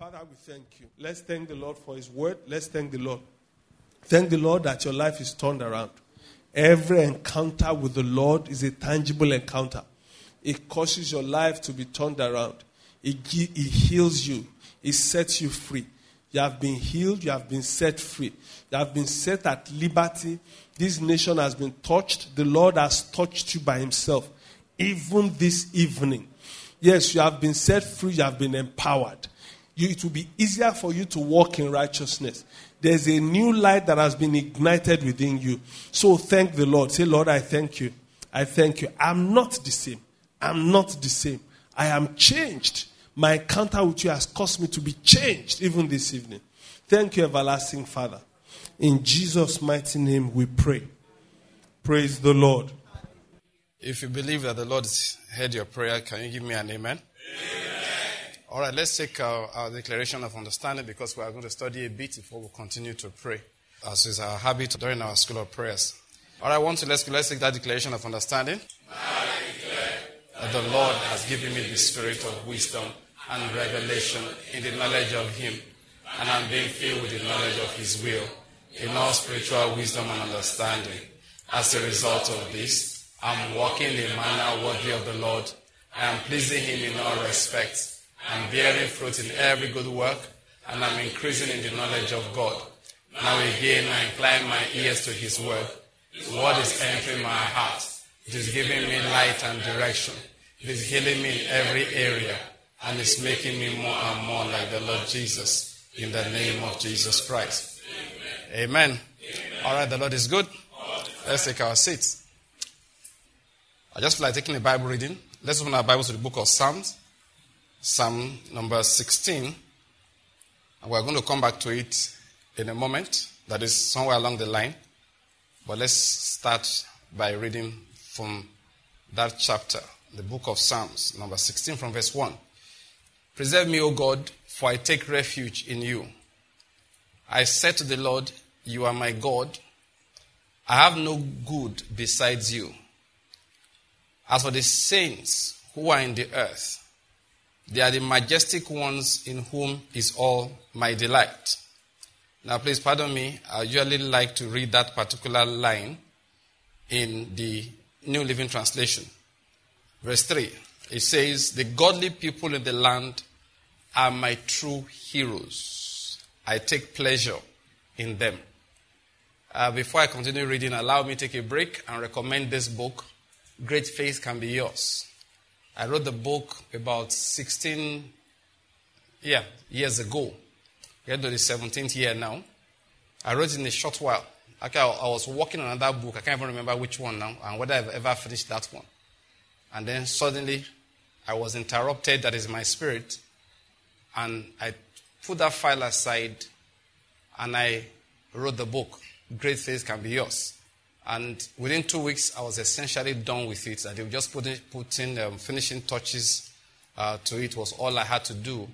Father, we thank you. Let's thank the Lord for his word. Let's thank the Lord. Thank the Lord that your life is turned around. Every encounter with the Lord is a tangible encounter. It causes your life to be turned around. It heals you. It sets you free. You have been healed. You have been set free. You have been set at liberty. This nation has been touched. The Lord has touched you by himself. Even this evening. Yes, you have been set free. You have been empowered. It will be easier for you to walk in righteousness. There's a new light that has been ignited within you. So thank the Lord. Say, Lord, I thank you. I thank you. I'm not the same. I'm not the same. I am changed. My encounter with you has caused me to be changed even this evening. Thank you, everlasting Father. In Jesus' mighty name we pray. Praise the Lord. If you believe that the Lord heard your prayer, can you give me an amen? Amen. All right, let's take our declaration of understanding because we are going to study a bit before we continue to pray, as is our habit during our school of prayers. All right, let's take that declaration of understanding. I declare that the Lord has given me the spirit of wisdom and revelation in the knowledge of him, and I'm being filled with the knowledge of his will, in all spiritual wisdom and understanding. As a result of this, I'm walking in a manner worthy of the Lord. I am pleasing him in all respects. I'm bearing fruit in every good work, and I'm increasing in the knowledge of God. Now again, I incline my ears to his word. His word is entering my heart. It is giving me light and direction. It is healing me in every area, and it's making me more and more like the Lord Jesus, in the name of Jesus Christ. Amen. Amen. All right, the Lord is good. Let's take our seats. I just feel like taking a Bible reading. Let's open our Bibles to the book of Psalms. Psalm number 16. And we're going to come back to it in a moment. That is somewhere along the line. But let's start by reading from that chapter, the book of Psalms, number 16 from verse 1. Preserve me, O God, for I take refuge in you. I said to the Lord, you are my God. I have no good besides you. As for the saints who are in the earth, they are the majestic ones in whom is all my delight. Now, please pardon me. I usually like to read that particular line in the New Living Translation. Verse 3. It says, the godly people in the land are my true heroes. I take pleasure in them. Before I continue reading, allow me to take a break and recommend this book, Great Faith Can Be Yours. I wrote the book about 16 years ago. We're into the 17th year now. I wrote it in a short while. Okay, I was working on another book. I can't even remember which one now and whether I've ever finished that one. And then suddenly I was interrupted, that is my spirit, and I put that file aside and I wrote the book, Great Faith Can Be Yours. And within 2 weeks, I was essentially done with it. I just putting finishing touches to it was all I had to do.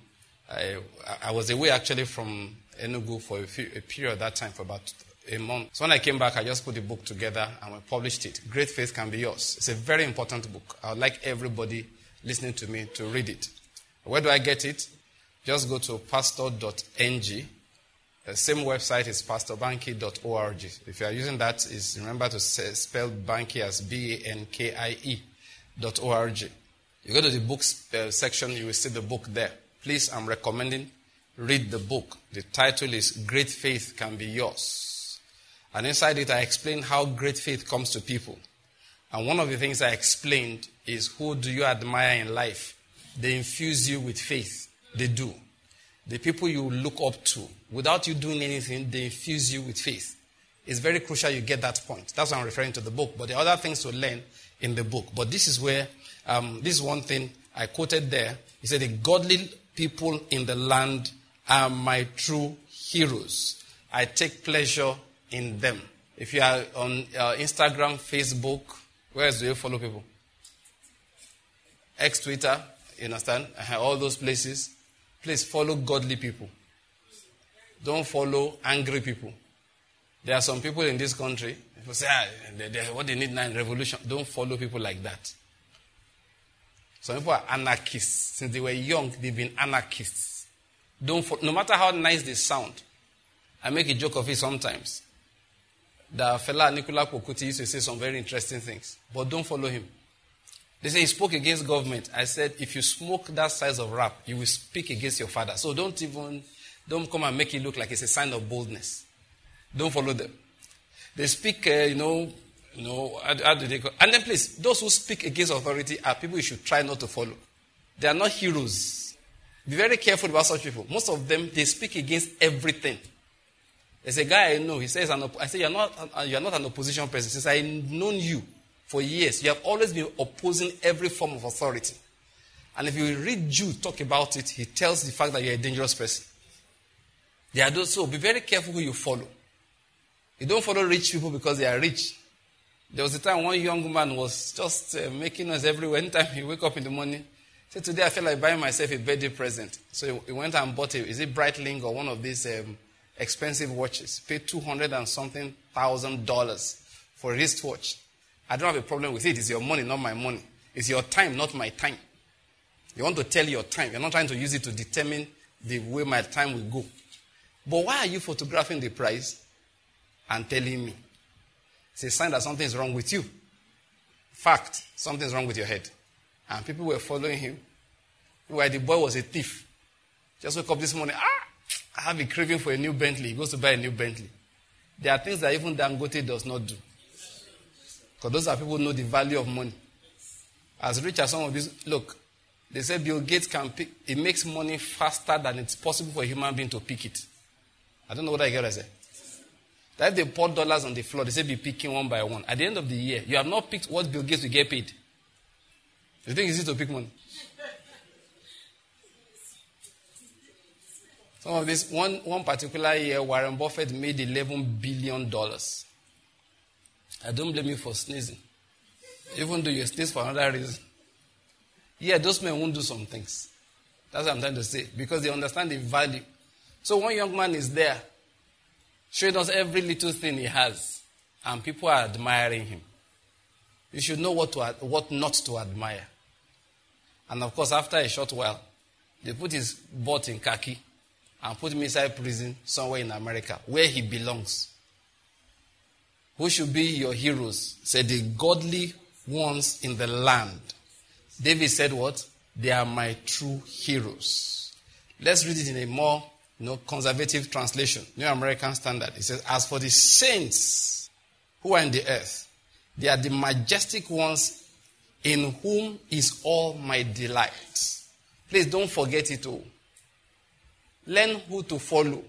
I was away actually from Enugu for a period at that time for about a month. So when I came back, I just put the book together and we published it. Great Faith Can Be Yours. It's a very important book. I would like everybody listening to me to read it. Where do I get it? Just go to pastor.ng. The same website is pastorbankie.org. If you are using that, remember to spell Bankie as BANKIE.org. You go to the books section, you will see the book there. Please, I'm recommending read the book. The title is Great Faith Can Be Yours. And inside it, I explain how great faith comes to people. And one of the things I explained is, who do you admire in life? They infuse you with faith. They do. The people you look up to, without you doing anything, they infuse you with faith. It's very crucial you get that point. That's why I'm referring to the book. But there are other things to learn in the book. But this is where, this is one thing I quoted there. He said, the godly people in the land are my true heroes. I take pleasure in them. If you are on Instagram, Facebook, where else do you follow people? X, Twitter, you understand? All those places. Please follow godly people. Don't follow angry people. There are some people in this country, people say, what they need now in revolution. Don't follow people like that. Some people are anarchists. Since they were young, they've been anarchists. No matter how nice they sound, I make a joke of it sometimes. The fella Nicola Pokuti used to say some very interesting things, but don't follow him. They say he spoke against government. I said, if you smoke that size of rap, you will speak against your father. So don't come and make it look like it's a sign of boldness. Don't follow them. They speak, how do they go? And then please, those who speak against authority are people you should try not to follow. They are not heroes. Be very careful about such people. Most of them, they speak against everything. There's a guy I know, he says, I say, you're not an opposition person. Since I've known you for years, you have always been opposing every form of authority. And if you read Jude talk about it, he tells the fact that you're a dangerous person. They are those, so be very careful who you follow. You don't follow rich people because they are rich. There was a time one young man was just making us everywhere. Anytime he wake up in the morning, say, today I feel like buying myself a birthday present. So he went and bought is it Breitling or one of these expensive watches. Paid $200 and something thousand for a wristwatch. I don't have a problem with it. It's your money, not my money. It's your time, not my time. You want to tell your time. You're not trying to use it to determine the way my time will go. But why are you photographing the price and telling me? It's a sign that something is wrong with you. Fact, something's wrong with your head. And people were following him. Why the boy was a thief. Just woke up this morning, I have a craving for a new Bentley. He goes to buy a new Bentley. There are things that even Dangote does not do. Because those are people who know the value of money. As rich as some of these, look, they say Bill Gates it makes money faster than it's possible for a human being to pick it. I don't know what I get to say. That if they pour dollars on the floor, they say be picking one by one. At the end of the year, you have not picked what Bill Gates will get paid. You think it's easy to pick money? Some of this, one particular year, Warren Buffett made $11 billion. I don't blame you for sneezing. Even though you sneeze for another reason. Yeah, those men won't do some things. That's what I'm trying to say. Because they understand the value. So one young man is there, showing us every little thing he has. And people are admiring him. You should know what not to admire. And of course, after a short while, they put his butt in khaki and put him inside prison somewhere in America, where he belongs. Who should be your heroes? Said the godly ones in the land. David said what? They are my true heroes. Let's read it in a more conservative translation, New American Standard. It says, as for the saints who are in the earth, they are the majestic ones in whom is all my delight. Please don't forget it all. Learn who to follow.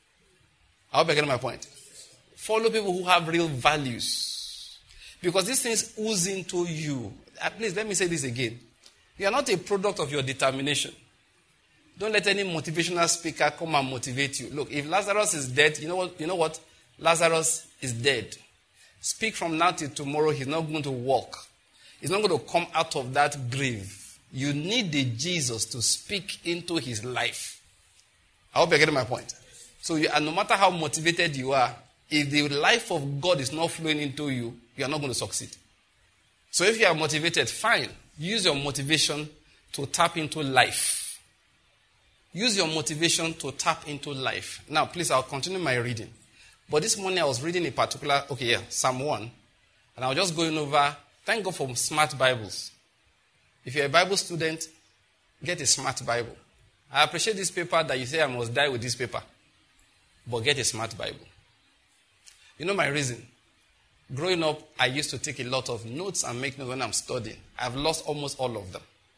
I hope I get my point. Follow people who have real values. Because these things ooze into you. Please, let me say this again. You are not a product of your determination. Don't let any motivational speaker come and motivate you. Look, if Lazarus is dead, you know what? Lazarus is dead. Speak from now till tomorrow, he's not going to walk. He's not going to come out of that grave. You need the Jesus to speak into his life. I hope you're getting my point. So no matter how motivated you are, if the life of God is not flowing into you, you are not going to succeed. So if you are motivated, fine. Use your motivation to tap into life. Use your motivation to tap into life. Now, please, I'll continue my reading. But this morning I was reading a particular, Psalm 1. And I was just going over, thank God for smart Bibles. If you're a Bible student, get a smart Bible. I appreciate this paper that you say I must die with this paper. But get a smart Bible. You know my reason? Growing up, I used to take a lot of notes and make notes when I'm studying. I've lost almost all of them.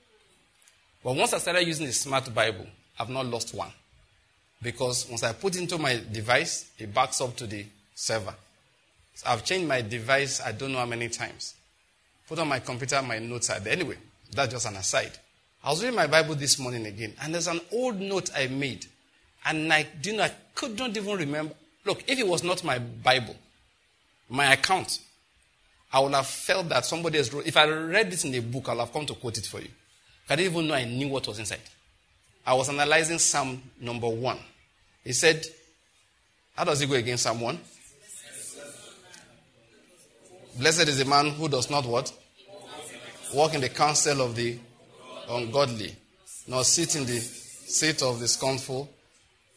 But once I started using the smart Bible, I've not lost one. Because once I put it into my device, it backs up to the server. So I've changed my device I don't know how many times. Put on my computer, my notes are there. Anyway, that's just an aside. I was reading my Bible this morning again, and there's an old note I made. And I couldn't even remember. Look, if it was not my Bible, my account, I would have felt that somebody else wrote. If I read this in a book, I would have come to quote it for you. I didn't even know I knew what was inside. I was analyzing Psalm number 1. He said, how does it go against Psalm 1? Blessed is the man who does not what? Walk in the counsel of the ungodly, nor sit in the seat of the scornful,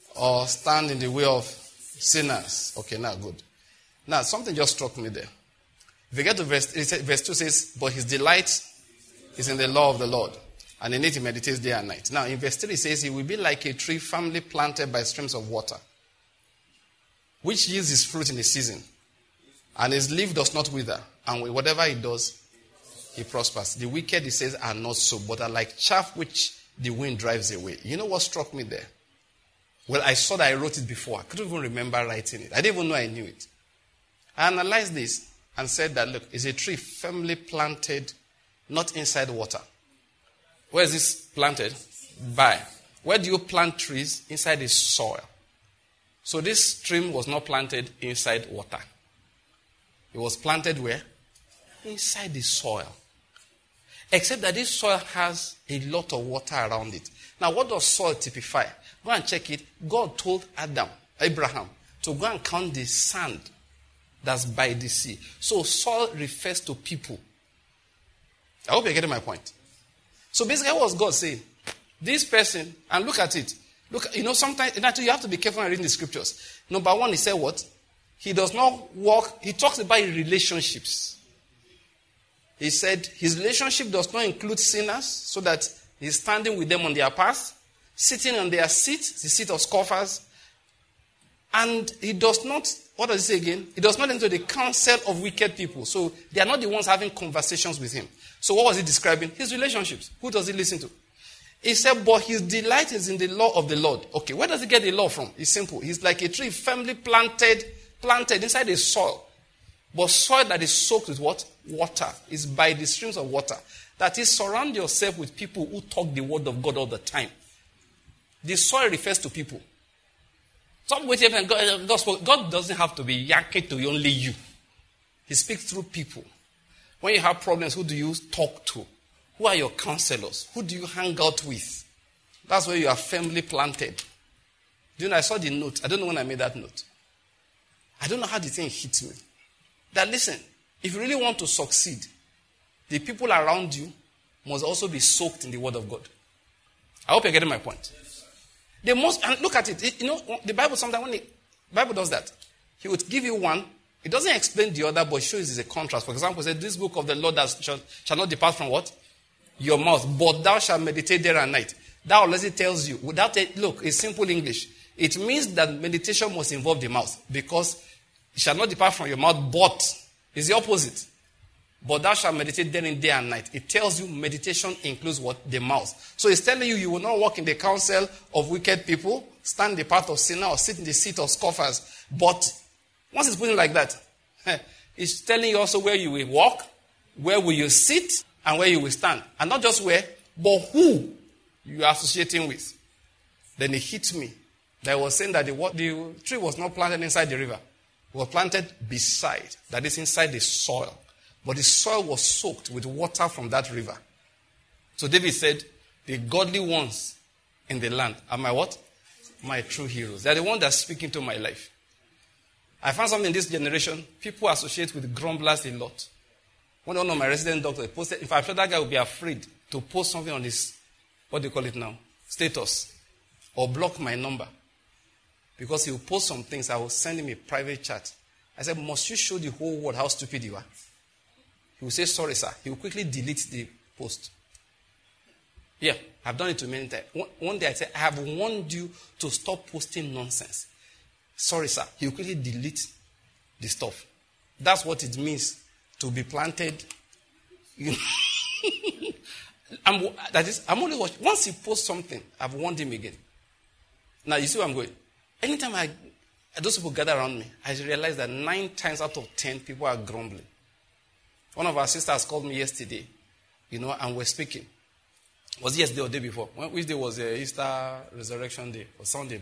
or stand in the way of sinners. Okay, now good. Now, something just struck me there. If you get to verse 2 says, but his delight is in the law of the Lord, and in it he meditates day and night. Now, in verse 3 it says, he will be like a tree firmly planted by streams of water, which yields his fruit in the season, and his leaf does not wither, and with whatever he does, he prospers. The wicked, he says, are not so, but are like chaff which the wind drives away. You know what struck me there? Well, I saw that I wrote it before. I couldn't even remember writing it. I didn't even know I knew it. I analyzed this and said that, look, it's a tree firmly planted, not inside water. Where is this planted? By. Where do you plant trees? Inside the soil. So this stream was not planted inside water. It was planted where? Inside the soil. Except that this soil has a lot of water around it. Now, what does soil typify? Go and check it. God told Abraham, to go and count the sand that's by the sea. So soil refers to people. I hope you're getting my point. So basically, what was God saying? This person, and look at it. Look, sometimes you have to be careful when reading the scriptures. Number one, he said what? He does not walk. He talks about relationships. He said his relationship does not include sinners, so that he's standing with them on their path, sitting on their seat, the seat of scoffers. And he does not, what does he say again? He does not enter the counsel of wicked people. So they are not the ones having conversations with him. So what was he describing? His relationships. Who does he listen to? He said, but his delight is in the law of the Lord. Okay, where does he get the law from? It's simple. He's like a tree firmly planted inside the soil. But soil that is soaked with what? Water. Is by the streams of water. That is, surround yourself with people who talk the word of God all the time. The soil refers to people. God doesn't have to be yanking to only you. He speaks through people. When you have problems, who do you talk to? Who are your counselors? Who do you hang out with? That's where you are firmly planted. I saw the note. I don't know when I made that note. I don't know how the thing hit me. That listen, if you really want to succeed, the people around you must also be soaked in the word of God. I hope you're getting my point. And look at it. The Bible sometimes when the Bible does that, he would give you one. It doesn't explain the other, but shows it's a contrast. For example, it said, this book of the Lord shall not depart from what? Your mouth. But thou shalt meditate day and night. That already tells you. Look, it's simple English. It means that meditation must involve the mouth. Because it shall not depart from your mouth, but it's the opposite. But thou shalt meditate therein day and night. It tells you meditation includes what? The mouth. So it's telling you will not walk in the counsel of wicked people, stand in the path of sinner, or sit in the seat of scoffers. But once it's putting like that, it's telling you also where you will walk, where will you sit, and where you will stand. And not just where, but who you are associating with. Then it hit me. That was saying that the tree was not planted inside the river. It was planted beside, that is inside the soil. But the soil was soaked with water from that river. So David said, the godly ones in the land are my what? My true heroes. They're the ones that speak into my life. I found something in this generation. People associate with grumblers a lot. One of my resident doctors posted, if I'm sure that guy would be afraid to post something on his, what do you call it now? Status. Or block my number. Because he will post some things, I will send him a private chat. I said, must you show the whole world how stupid you are? He will say, sorry, sir. He will quickly delete the post. Yeah, I've done it too many times. One day I said, I have warned you to stop posting nonsense. Sorry, sir. He will quickly delete the stuff. That's what it means to be planted. I'm only watching. Once he posts something, I've warned him again. Now, you see where I'm going? Anytime those people gather around me, I realize that 9 times out of 10 people are grumbling. One of our sisters called me yesterday, and we're speaking. Was it yesterday or the day before? Which day was Easter Resurrection Day? Or Sunday?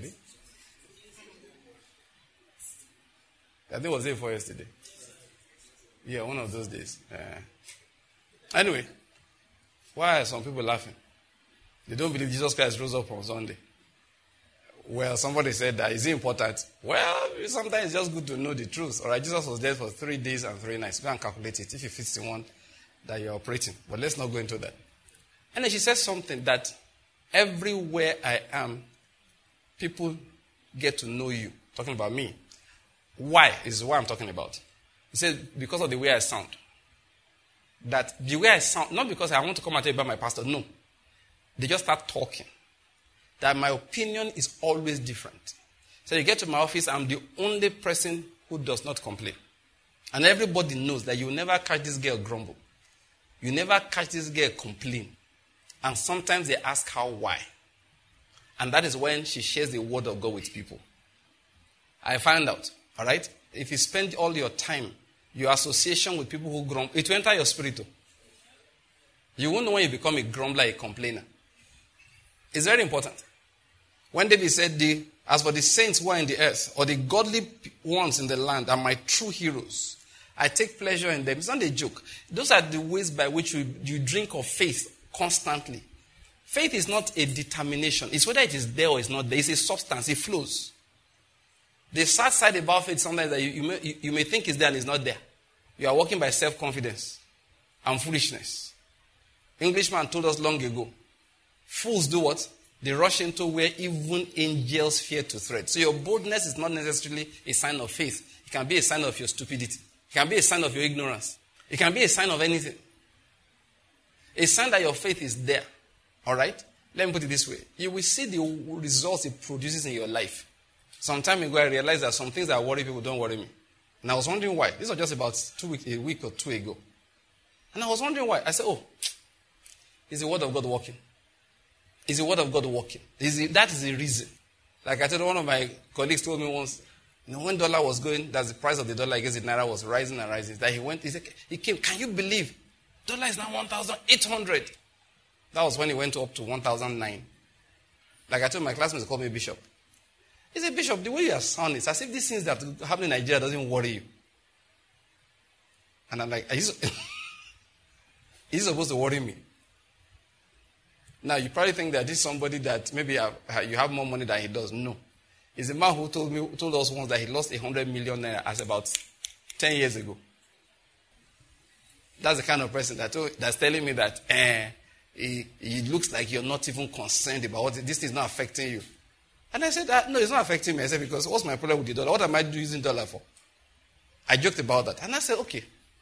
I think it was the day before yesterday. Yeah, one of those days. Anyway, why are some people laughing? They don't believe Jesus Christ rose up on Sunday. Well, somebody said that. Is it important? Well, sometimes it's just good to know the truth. All right, Jesus was dead for 3 days and 3 nights. Go and calculate it if it fits the one that you're operating. But let's not go into that. And then she said something that everywhere I am, people get to know you, talking about me. Why is what I'm talking about. He said, because of the way I sound. That the way I sound, not because I want to come and tell you about my pastor, no. They just start talking. That my opinion is always different. So you get to my office, I'm the only person who does not complain. And everybody knows that you will never catch this girl grumble. You never catch this girl complain. And sometimes they ask her why. And that is when she shares the word of God with people. I find out, all right? If you spend all your time, your association with people who grumble, it will enter your spirit too. You won't know when you become a grumbler, a complainer. It's very important. When David said, as for the saints who are in the earth, or the godly ones in the land are my true heroes, I take pleasure in them. It's not a joke. Those are the ways by which you drink of faith constantly. Faith is not a determination. It's whether it is there or it's not there. It's a substance. It flows. The sad side about faith sometimes that you may think it's there and it's not there. You are walking by self-confidence and foolishness. Englishman told us long ago, fools do what? They rush into where even angels fear to tread. So your boldness is not necessarily a sign of faith. It can be a sign of your stupidity. It can be a sign of your ignorance. It can be a sign of anything. A sign that your faith is there. All right? Let me put it this way. You will see the results it produces in your life. Some time ago, I realized that some things that worry people don't worry me. And I was wondering why. This was just about a week or two ago. And I was wondering why. I said, is the word of God working? Is the word of God working? That is the reason. Like I told one of my colleagues told me once, when dollar was going, that's the price of the dollar against the naira was rising and rising. That he came, can you believe? Dollar is now 1,800. That was when it went up to 1,009. Like I told my classmates, they called me Bishop. He said, Bishop, the way you are sounding, it's as if these things that happen in Nigeria doesn't worry you. And I'm like, is he supposed to worry me? Now, you probably think that this is somebody that maybe you have more money than he does. No. He's a man who told us once that he lost 100 million naira as about 10 years ago. That's the kind of person that's telling me that it looks like you're not even concerned about what this is not affecting you. And I said, no, it's not affecting me. I said, because what's my problem with the dollar? What am I using dollar for? I joked about that. And I said, okay.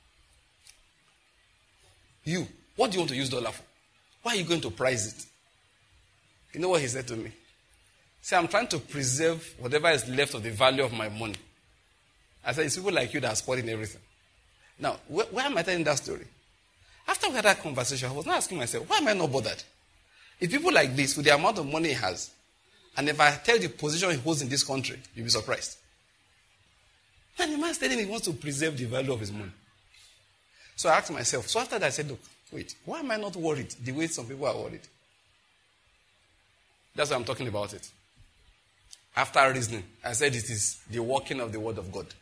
What do you want to use dollar for? Why are you going to price it? You know what he said to me? See, I'm trying to preserve whatever is left of the value of my money. I said, it's people like you that are spoiling everything. Now, why am I telling that story? After we had that conversation, I was not asking myself, why am I not bothered? If people like this, with the amount of money he has, and if I tell the position he holds in this country, you'll be surprised. And the man's telling me he wants to preserve the value of his money. So I asked myself, so after that I said, look, wait, why am I not worried the way some people are worried? That's why I'm talking about it. After reasoning, I said it is the working of the word of God.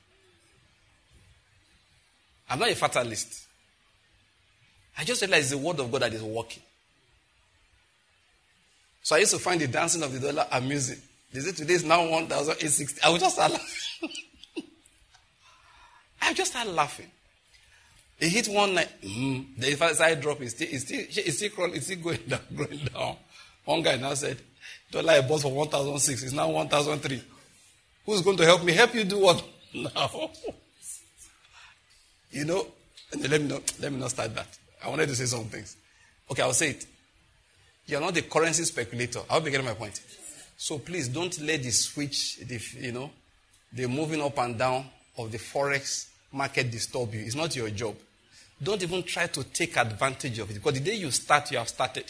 I'm not a fatalist. I just realized it's the word of God that is working. So I used to find the dancing of the dollar amusing. They say today is now 1,860. I would just start laughing. I just started laughing. It hit one night. The side drop is still crawling, it's still going down. One guy now said, dollar I bought for 1,006. It's now 1,003. Who's going to help me? Help you do what now? Let me not start that. I wanted to say some things. Okay, I'll say it. You're not the currency speculator. I hope you get my point. So please don't let the switch, the moving up and down of the forex market disturb you. It's not your job. Don't even try to take advantage of it. Because the day you start, you have started.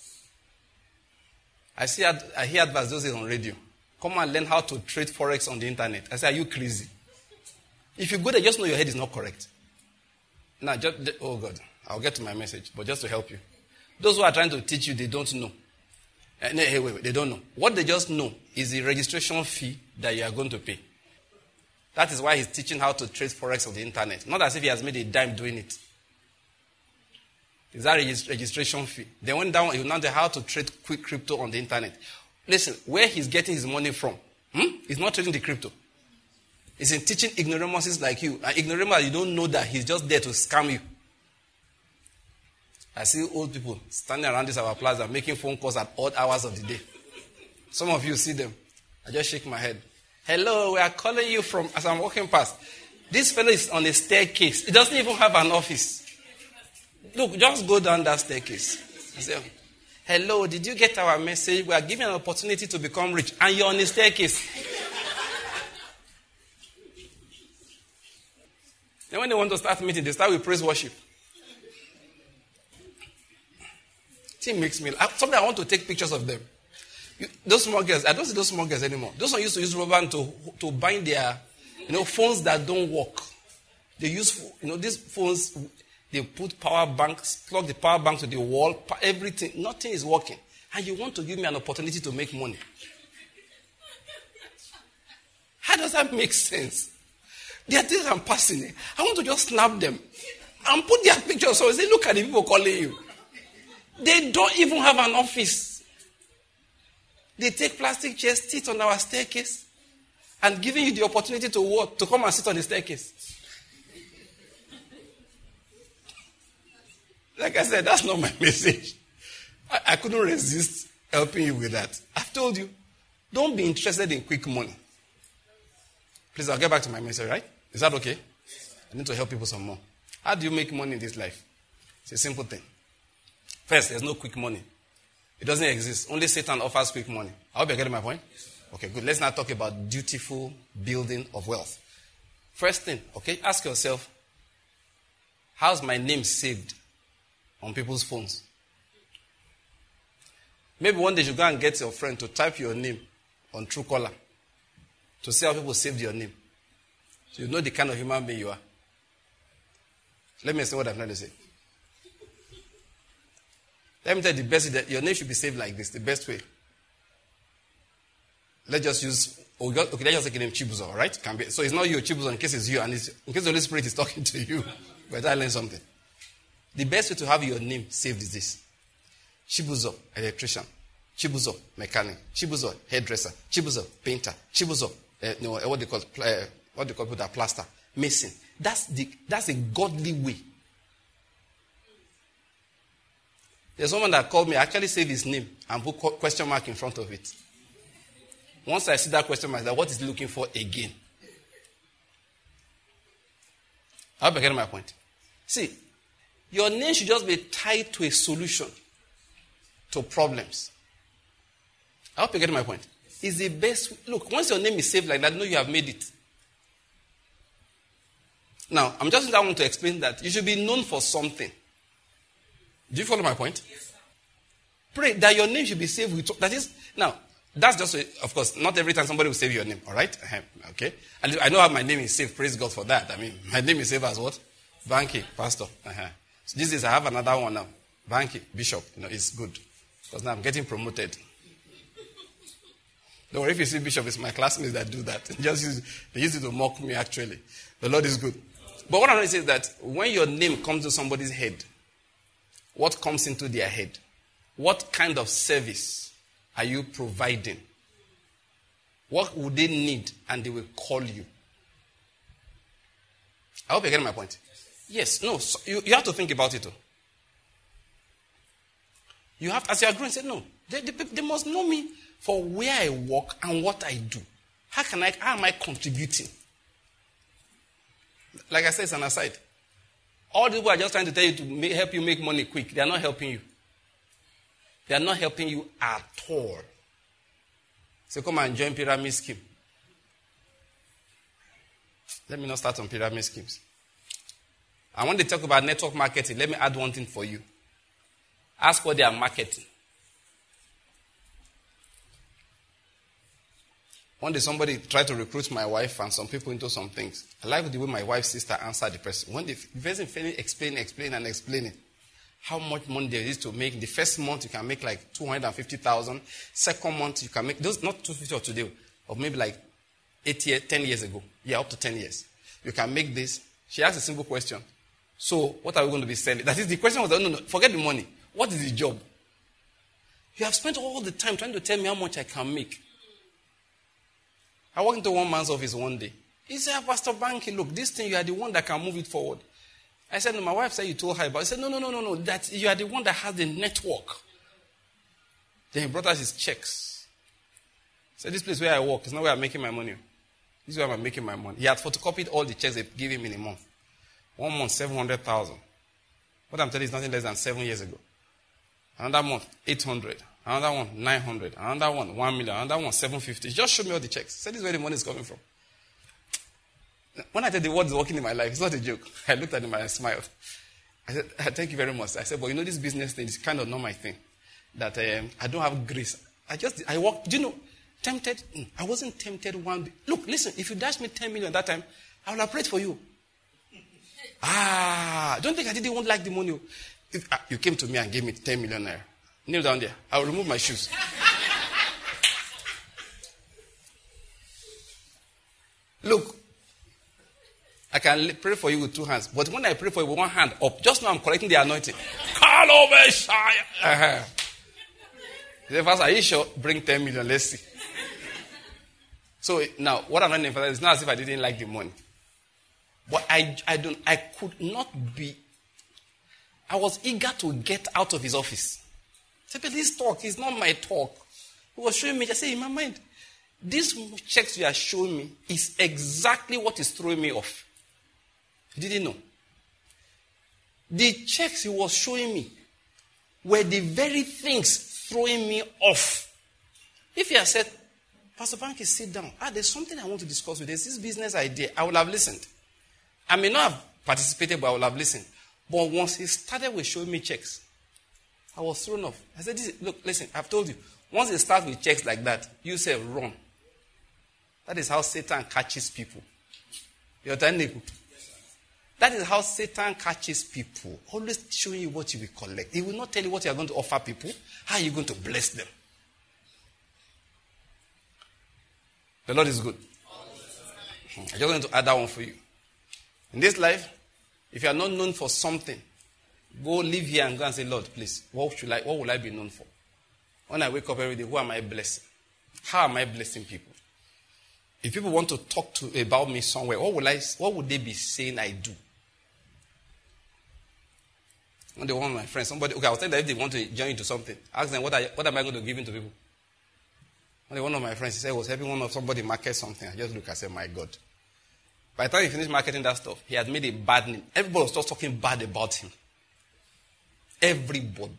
I hear adverts those days on radio. Come and learn how to trade forex on the internet. I say, are you crazy? If you go there, just know your head is not correct. Now, oh God, I'll get to my message, but just to help you. Those who are trying to teach you, they don't know. Wait, they don't know. What they just know is the registration fee that you are going to pay. That is why he's teaching how to trade forex on the internet. Not as if he has made a dime doing it. Is that registration fee? They went down, he now know how to trade quick crypto on the internet. Listen, where he's getting his money from, he's not trading the crypto. He's in teaching ignoramuses like you. And ignoramus, you don't know that he's just there to scam you. I see old people standing around this our plaza making phone calls at odd hours of the day. Some of you see them. I just shake my head. Hello, we are calling you from, as I'm walking past. This fellow is on a staircase. He doesn't even have an office. Look, just go down that staircase. I say, hello, did you get our message? We are giving an opportunity to become rich. And you're on a staircase. And when they want to start meeting, they start with praise worship. It makes me laugh. Sometimes I want to take pictures of them. Those small girls, I don't see those small girls anymore. Those one used to use rubber band to bind their, phones that don't work. They use, these phones, they put power banks, plug the power bank to the wall, everything. Nothing is working. And you want to give me an opportunity to make money. How does that make sense? There are things I'm passing. I want to just snap them and put their pictures. So say, look at the people calling you. They don't even have an office. They take plastic chairs, sit on our staircase, and giving you the opportunity to work, to come and sit on the staircase. Like I said, that's not my message. I couldn't resist helping you with that. I've told you, don't be interested in quick money. Please, I'll get back to my message, right? Is that okay? I need to help people some more. How do you make money in this life? It's a simple thing. First, there's no quick money. It doesn't exist. Only Satan offers quick money. I hope you're getting my point. Okay, good. Let's now talk about dutiful building of wealth. First thing, okay, ask yourself, how's my name saved on people's phones? Maybe one day you go and get your friend to type your name on Truecaller to see how people saved your name. So you know the kind of human being you are. Let me say what I'm trying to say. Let me tell you the best, that your name should be saved like this, the best way. Let's just use, let's just take the name Chibuzo, right? Can be, so it's not you, Chibuzo, in case it's you, and in case the Holy Spirit is talking to you. But I learned something. The best way to have your name saved is this. Chibuzo, electrician. Chibuzo, mechanic. Chibuzo, hairdresser. Chibuzo, painter. Chibuzo, what they call people that plaster. Mason. That's a godly way. There's someone that called me, I actually saved his name and put question mark in front of it. Once I see that question mark, what is he looking for again? I hope you're getting my point. See, your name should just be tied to a solution to problems. I hope you're getting my point. It's the best. Look, once your name is saved like that, know you have made it. Now, I'm just going to explain that you should be known for something. Do you follow my point? Yes. Pray that your name should be saved with. That is, now, that's just, of course, not every time somebody will save your name, all right? Okay? And I know how my name is saved. Praise God for that. I mean, my name is saved as what? Banky, pastor. So this is, I have another one now. Banky, bishop. It's good. Because now I'm getting promoted. Don't worry, if you see bishop, it's my classmates that do that. They use it to mock me, actually. The Lord is good. But what I'm trying to say is that when your name comes to somebody's head, what comes into their head? What kind of service are you providing? What would they need? And they will call you. I hope you're getting my point. Yes. No. So you have to think about it. You have, as you are growing, say, no. They must know me for where I work and what I do. How am I contributing? Like I said, it's an aside. All the people are just trying to tell you to help you make money quick. They are not helping you. They are not helping you at all. So come and join pyramid scheme. Let me not start on pyramid schemes. And when they talk about network marketing, let me add one thing for you. Ask what they are marketing. One day somebody tried to recruit my wife and some people into some things. I like the way my wife's sister answered the person. When the person explaining how much money there is to make. The first month you can make like 250,000. Second month you can make, those not 250 of today, or maybe like 10 years ago. Yeah, up to 10 years. You can make this. She asked a simple question. So what are we going to be selling? That is, the question was, no, forget the money. What is the job? You have spent all the time trying to tell me how much I can make. I walked into one man's office one day. He said, Pastor Banky, look, this thing, you are the one that can move it forward. I said, no, my wife said you told her, but I said, no, that you are the one that has the network. Then he brought us his checks. He said, this place where I work is not where I'm making my money. This is where I'm making my money. He had photocopied all the checks they gave him in a month. 1 month, 700,000. What I'm telling you is nothing less than 7 years ago. Another month, 800. Another one, 900. Another one, 1 million. Another one, 750. Just show me all the checks. Say this is where the money is coming from. When I tell the word is working in my life, it's not a joke. I looked at him and I smiled. I said, thank you very much. I said, but this business thing is kind of not my thing. That I don't have grace. I walked, tempted. I wasn't tempted one bit. Look, listen, if you dash me 10 million that time, I will have prayed for you. Don't think I didn't even like the money. If you came to me and gave me 10 million naira, kneel down there. I will remove my shoes. Look, I can pray for you with 2 hands, but when I pray for you with 1 hand up, just now I'm collecting the anointing. Call over Shire. The first, are you sure? Bring 10 million, let's see. So now, what I'm not emphasizing is not as if I didn't like the money. But I could not be, I was eager to get out of his office. I said, but this talk is not my talk. He was showing me, I said, in my mind, these checks you are showing me is exactly what is throwing me off. He didn't know. The checks he was showing me were the very things throwing me off. If he had said, Pastor Banky, sit down. There's something I want to discuss with you. There's this business idea. I would have listened. I may not have participated, but I would have listened. But once he started with showing me checks, I was thrown off. I said, look, listen, I've told you. Once he starts with checks like that, you say, run. That is how Satan catches people. You're telling. That is how Satan catches people. Always showing you what you will collect. He will not tell you what you are going to offer people. How are you going to bless them? The Lord is good. I just want to add that one for you. In this life, if you are not known for something, go live here and go and say, Lord, please, what will I be known for? When I wake up every day, who am I blessing? How am I blessing people? If people want to talk about me somewhere, what would they be saying I do? One day, one of my friends, I was saying that if they want to join into something, ask them, what am I going to give into people? One day, one of my friends, he said, was helping somebody market something. I just look, I said, my God. By the time he finished marketing that stuff, he had made a bad name. Everybody was just talking bad about him. Everybody.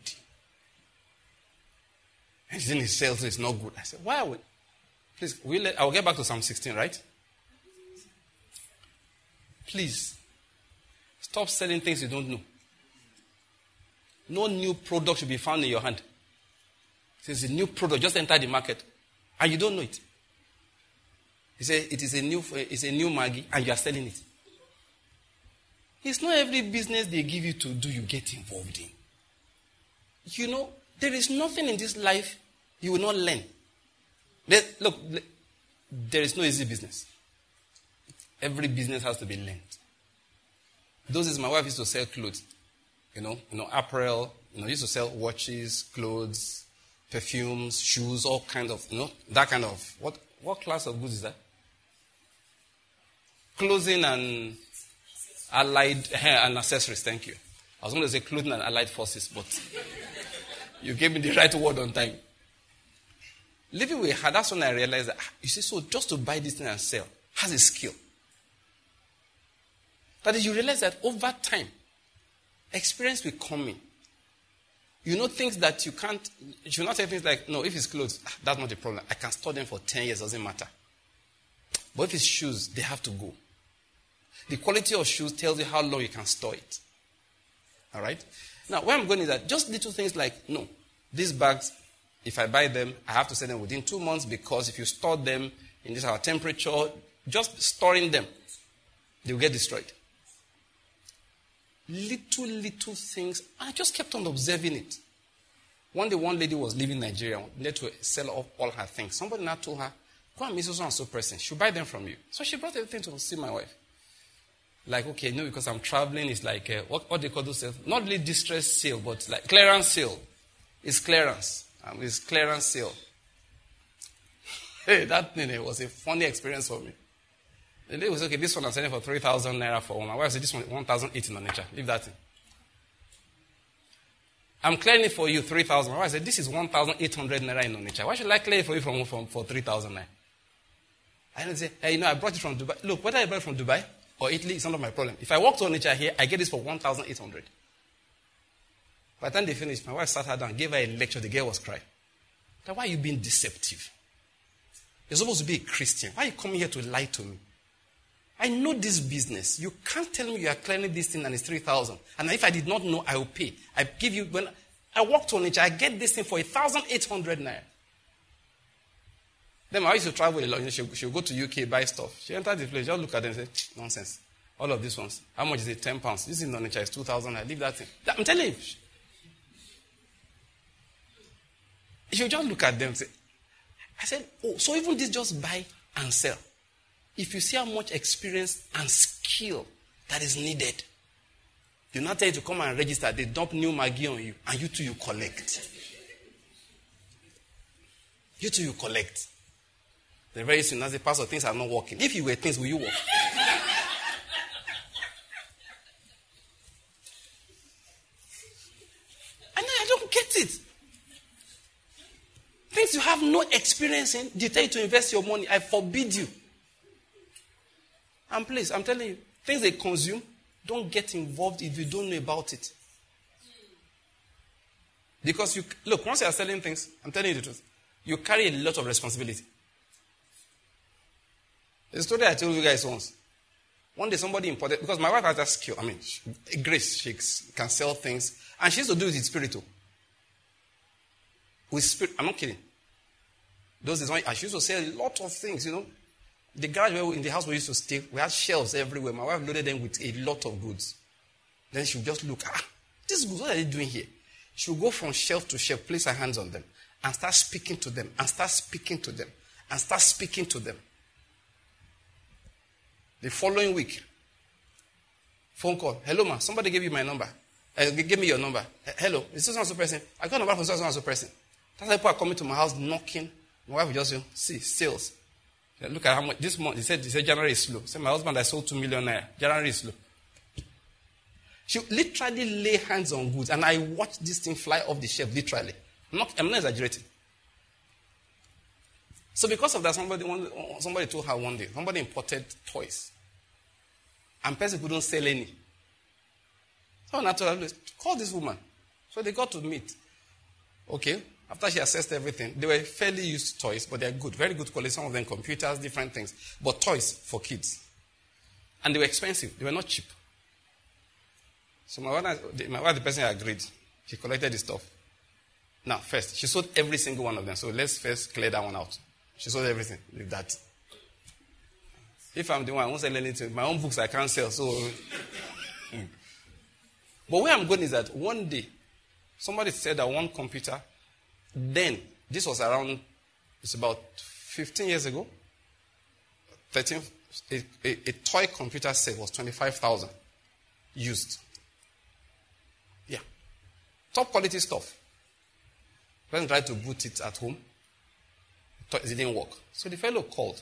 And he's in his sales, so it's not good. I said, why are we? Please, I will get back to Psalm 16, right? Please, stop selling things you don't know. No new product should be found in your hand. It's a new product, just enter the market, and you don't know it. He said, it's a new Maggi, and you are selling it. It's not every business they give you to do you get involved in. There is nothing in this life you will not learn. There is no easy business. Every business has to be learned. Those days, my wife used to sell clothes. Apparel. Used to sell watches, clothes, perfumes, shoes, all kinds of, that kind of, what class of goods is that? Clothing and allied hair and accessories, thank you. I was going to say clothing and allied forces, but you gave me the right word on time. Living with her, that's when I realized that, so just to buy this thing and sell has a skill. That is, you realize that over time, experience will come in. Things that you can't, you should not say things like, no, if it's clothes, that's not a problem. I can store them for 10 years, doesn't matter. But if it's shoes, they have to go. The quality of shoes tells you how long you can store it. All right? Now, where I'm going is that just little things like, no, these bags, if I buy them, I have to sell them within 2 months because if you store them in this temperature, just storing them, they will get destroyed. Little things. I just kept on observing it. One day, one lady was leaving Nigeria, wanted to sell off all her things. Somebody now told her, go and meet so and so person. She'll buy them from you. So she brought everything to see my wife. Like, okay, no, because I'm traveling, it's like, what they call those sales? Not really distress sale, but like clearance sale. It's clearance. It's clearance sale. Hey, that thing was a funny experience for me. The lady was, okay, this one I'm selling for 3,000 naira for one. My wife said, this one 1,080 on nature. Leave that thing. I'm clearing it for you, 3,000. My wife said, this is 1,800 naira in nature. Why should I clear it for you for 3,000 naira? I don't say, hey, I brought it from Dubai. Look, whether I brought it from Dubai or Italy, it's none of my problem. If I walk to Onitsha here, I get this for 1,800. By the time they finished, my wife sat her down, gave her a lecture. The girl was crying. Now, why are you being deceptive? You're supposed to be a Christian. Why are you coming here to lie to me? I know this business. You can't tell me you are clearing this thing and it's 3,000. And if I did not know, I will pay. I give you, when I walk to Onitsha, I get this thing for 1,800 naira. Then I used to travel a lot. She'll go to UK, buy stuff. She entered the place, just look at them and say, nonsense. All of these ones. How much is it? 10 pounds. This in Onitsha is 2,000. I leave that thing. I'm telling you. You just look at them and say, I said, oh, so even this just buy and sell. If you see how much experience and skill that is needed, do not tell you to come and register. They dump new Maggi on you, and you too, you collect. You too, you collect. Then very soon, as a pastor, things are not working. If you were things, will you work? And I don't get it. Things you have no experience in, they tell you to invest your money. I forbid you. And please, I'm telling you, things they consume, don't get involved if you don't know about it. Because look, once you are selling things, I'm telling you the truth, you carry a lot of responsibility. The story I told you guys once. One day somebody imported, because my wife has that skill. Grace, she can sell things. And she used to do it with spirit too. With spirit, I'm not kidding. Those days, she used to sell a lot of things, The garage in the house we used to stay, we had shelves everywhere. My wife loaded them with a lot of goods. Then she would just look, these goods, what are they doing here? She would go from shelf to shelf, place her hands on them, and start speaking to them, and start speaking to them, and start speaking to them. The following week, phone call. Hello, ma. Somebody gave you my number. Give me your number. Hello. Is this so person? I got a number from so person. That's why people are coming to my house knocking. My wife will just say, see, sales. Look at how much. This month, he said January is slow. Say, my husband, I sold 2 million naira. January is slow. She literally lay hands on goods. And I watched this thing fly off the shelf, literally. I'm not exaggerating. So because of that, somebody told her one day, somebody imported toys. And person couldn't sell any. So I told her, call this woman. So they got to meet. Okay. After she assessed everything, they were fairly used toys, but they're good. Very good quality. Some of them computers, different things. But toys for kids. And they were expensive. They were not cheap. So my wife, the person agreed. She collected the stuff. Now, first, she sold every single one of them. So let's first clear that one out. She sold everything with that. If I'm the one, I won't sell anything. My own books I can't sell. So, But where I'm going is that one day, somebody said that one computer, then, this was around, it's about 15 years ago, 13, a toy computer set was 25,000 used. Yeah. Top quality stuff. When I tried to boot it at home, it didn't work. So the fellow called.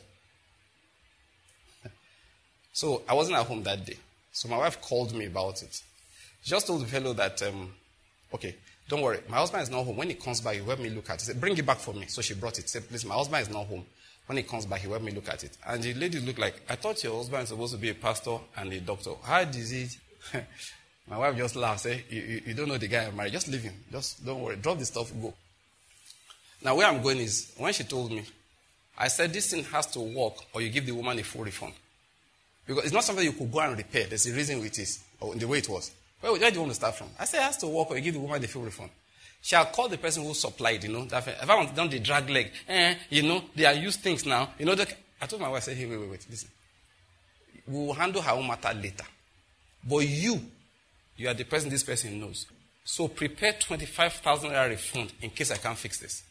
So I wasn't at home that day. So my wife called me about it. She just told the fellow that, okay, don't worry. My husband is not home. When he comes back, he'll help me look at it. She said, bring it back for me. So she brought it. She said, please, my husband is not home. When he comes back, he'll help me look at it. And the lady looked like, I thought your husband is supposed to be a pastor and a doctor. How is it? My wife just laughed. Said, you don't know the guy I'm married. Just leave him. Just don't worry. Drop the stuff, go. Now, where I'm going is, when she told me, I said, this thing has to work or you give the woman a full refund. Because it's not something you could go and repair. There's a reason it is, or the way it was. Where do you want to start from? I said, it has to work or you give the woman the full refund. Shall call the person who supplied, that if I want done the drag leg, they are used things now. I told my wife, I said, hey, wait, listen. We will handle her own matter later. But you are the person this person knows. So prepare 25,000 naira refund in case I can't fix this.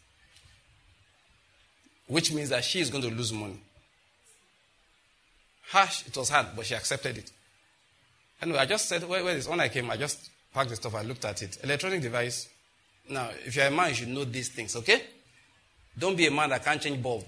Which means that she is going to lose money. Harsh, it was hard, but she accepted it. Anyway, I just said, when I came, I just packed the stuff, I looked at it. Electronic device. Now, if you're a man, you should know these things, okay? Don't be a man that can't change bulb.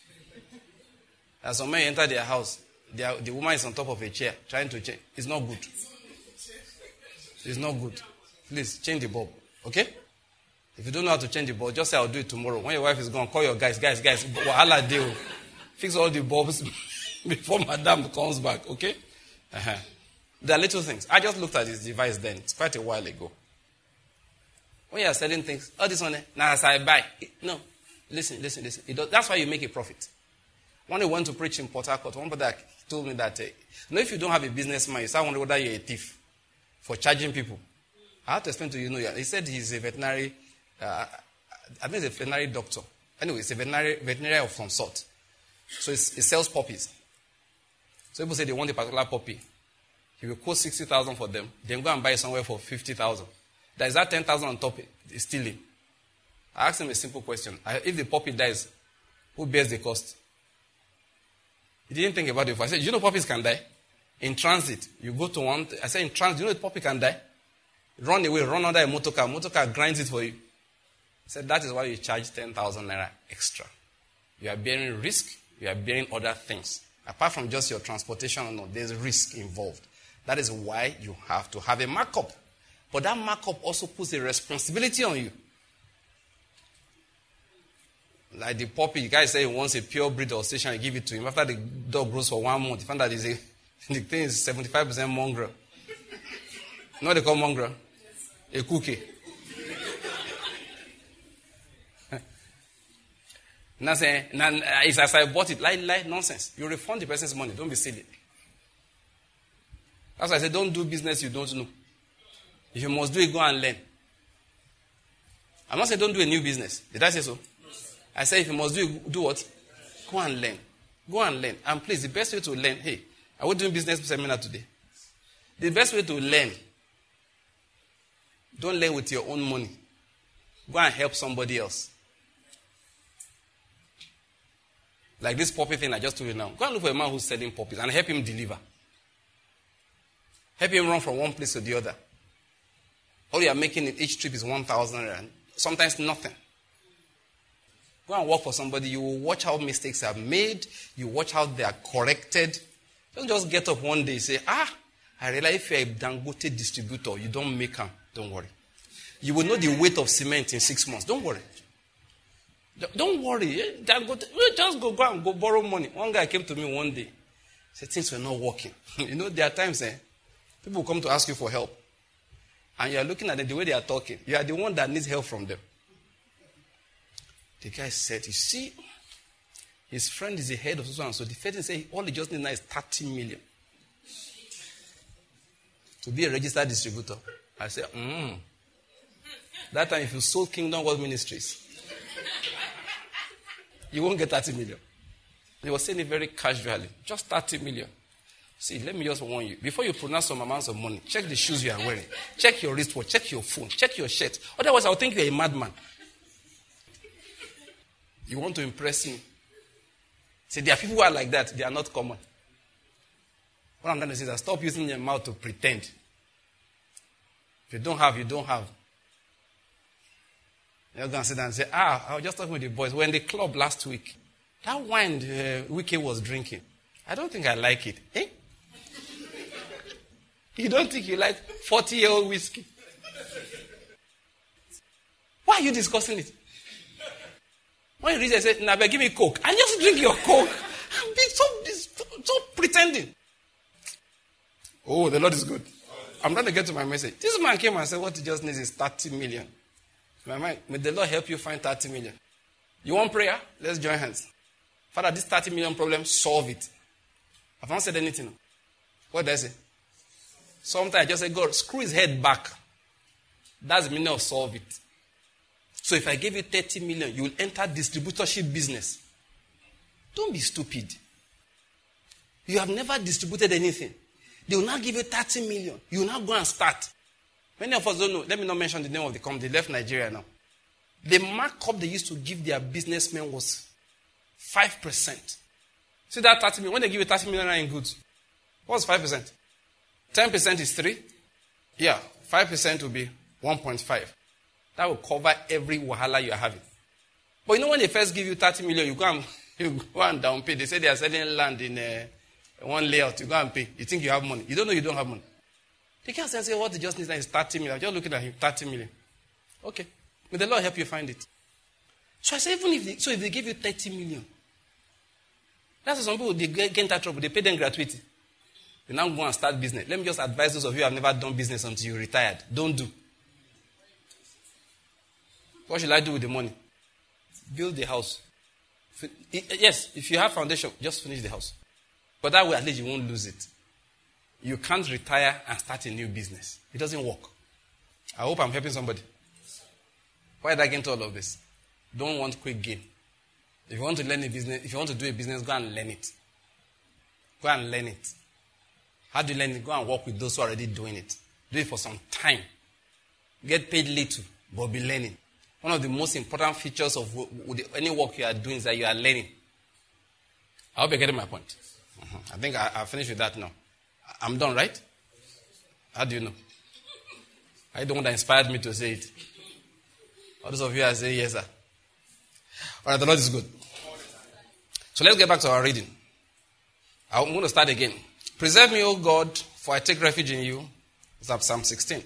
As some men enter their house, the woman is on top of a chair trying to change. It's not good. It's not good. Please, change the bulb, okay? If you don't know how to change the bulb, just say, I'll do it tomorrow. When your wife is gone, call your guys. Wahala deal. Fix all the bulbs before madam comes back, okay? There are little things. I just looked at this device then. It's quite a while ago. When you are selling things, all this one, now as I buy. No. Listen. That's why you make a profit. When I went to preach in Port Harcourt, one brother told me that, if you don't have a businessman, you start wondering whether you're a thief for charging people. I have to explain to you, he said he's a veterinary, I think he's a veterinary doctor. Anyway, it's a veterinarian of some sort. So he sells puppies. So people say they want a particular puppy. He will quote 60,000 for them, then go and buy it somewhere for 50,000. There is that 10,000 on top, is stealing. I asked him a simple question. If the puppy dies, who bears the cost? He didn't think about it. I said, you know puppies can die? In transit, you go to one, I said, in transit, you know the puppy can die? Run away, run under a motor car. Motor car grinds it for you. He said, that is why you charge 10,000 naira extra. You are bearing risk. You are bearing other things. Apart from just your transportation, there's risk involved. That is why you have to have a markup. But that markup also puts a responsibility on you. Like the puppy, the guy said he wants a pure breed or station, you give it to him. After the dog grows for 1 month, you find that the thing is 75% mongrel. You know what they call mongrel? A cookie. Now saying, it's as I bought it, lie, nonsense. You refund the person's money. Don't be silly. That's why I said, don't do business you don't know. If you must do it, go and learn. I'm not saying don't do a new business. Did I say so? I said, if you must do it, do what? Go and learn. Go and learn. And please, the best way to learn, hey, are we doing business seminar today? The best way to learn, don't learn with your own money. Go and help somebody else. Like this puppy thing I just told you now. Go and look for a man who's selling puppies and help him deliver. Help him run from one place to the other. All you are making in each trip is 1,000 rand. Sometimes nothing. Go and work for somebody. You will watch how mistakes are made. You watch how they are corrected. Don't just get up one day and say, I realize if you're a Dangote distributor, you don't make them. Don't worry. You will know the weight of cement in 6 months. Don't worry. Don't worry. Dangote, just go and go borrow money. One guy came to me one day. Said things were not working. There are times people come to ask you for help. And you are looking at them the way they are talking. You are the one that needs help from them. The guy said, you see, his friend is the head of so and so. The first thing said, all he just needs now is 30 million. To be a registered distributor. I said, That time if you sold Kingdom World Ministries, you won't get 30 million. They were saying it very casually. Just 30 million. See, let me just warn you. Before you pronounce some amounts of money, check the shoes you are wearing. Check your wristwatch. Check your phone. Check your shirt. Otherwise, I'll think you're a madman. You want to impress me. See, there are people who are like that. They are not common. What I'm trying to say is that stop using your mouth to pretend. If you don't have, you don't have. You're going to sit down and say, I was just talking with the boys. We're in the club last week. That wine Wike was drinking, I don't think I like it. You don't think you like 40-year-old whiskey? Why are you discussing it? When you read it, say, Nabe, give me Coke. I just drink your Coke. I'm being so pretending. Oh, the Lord is good. I'm trying to get to my message. This man came and said, what he just needs is 30 million. My mind, may the Lord help you find 30 million. You want prayer? Let's join hands. Father, this 30 million problem, solve it. I've not said anything. What did I say? Sometimes I just say, God, screw his head back. That's the meaning of solve it. So if I give you 30 million, you will enter distributorship business. Don't be stupid. You have never distributed anything. They will now give you 30 million. You will now go and start. Many of us don't know. Let me not mention the name of the company. They left Nigeria now. The markup they used to give their businessmen was 5%. See that 30 million? When they give you 30 million in goods, what's 5%? 10% is 3. Yeah, 5% will be 1.5. That will cover every wahala you are having. But when they first give you 30 million, you go and down pay. They say they are selling land in one layout. You go and pay. You think you have money. You don't know you don't have money. They can't say what they just need is 30 million. I'm just looking at him, 30 million. Okay. May the Lord help you find it. So I say, if they give you 30 million, That's why some people, they get into trouble. They pay them gratuity. They now go and start business. Let me just advise those of you who have never done business until you're retired. Don't do. What should I do with the money? Build the house. Yes, if you have foundation, just finish the house. But that way, at least you won't lose it. You can't retire and start a new business. It doesn't work. I hope I'm helping somebody. Why did I get into all of this? Don't want quick gain. If you want to learn a business, if you want to do a business, go and learn it. Go and learn it. How do you learn it? Go and work with those who are already doing it. Do it for some time. Get paid little, but be learning. One of the most important features of any work you are doing is that you are learning. I hope you're getting my point. I think I'll finish with that now. I'm done, right? How do you know? I don't want that inspired me to say it. All those of you are saying yes, sir. All right, the Lord is good. So let's get back to our reading. I'm going to start again. Preserve me, O God, for I take refuge in you. That's Psalm 16.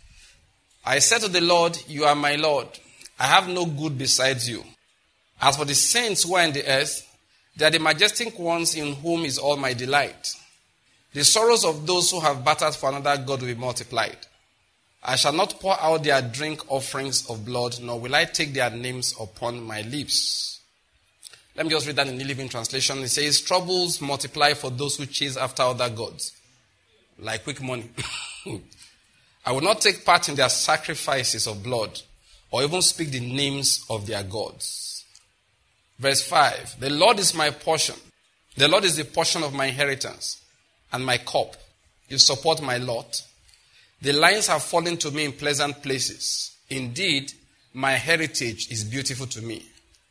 I said to the Lord, you are my Lord. I have no good besides you. As for the saints who are in the earth, they are the majestic ones in whom is all my delight. The sorrows of those who have battered for another God will be multiplied. I shall not pour out their drink offerings of blood, nor will I take their names upon my lips. Let me just read that in the Living Translation. It says, troubles multiply for those who chase after other gods, like quick money. I will not take part in their sacrifices of blood, or even speak the names of their gods. Verse 5, the Lord is my portion. The Lord is the portion of my inheritance and my cup. You support my lot. The lines have fallen to me in pleasant places. Indeed, my heritage is beautiful to me.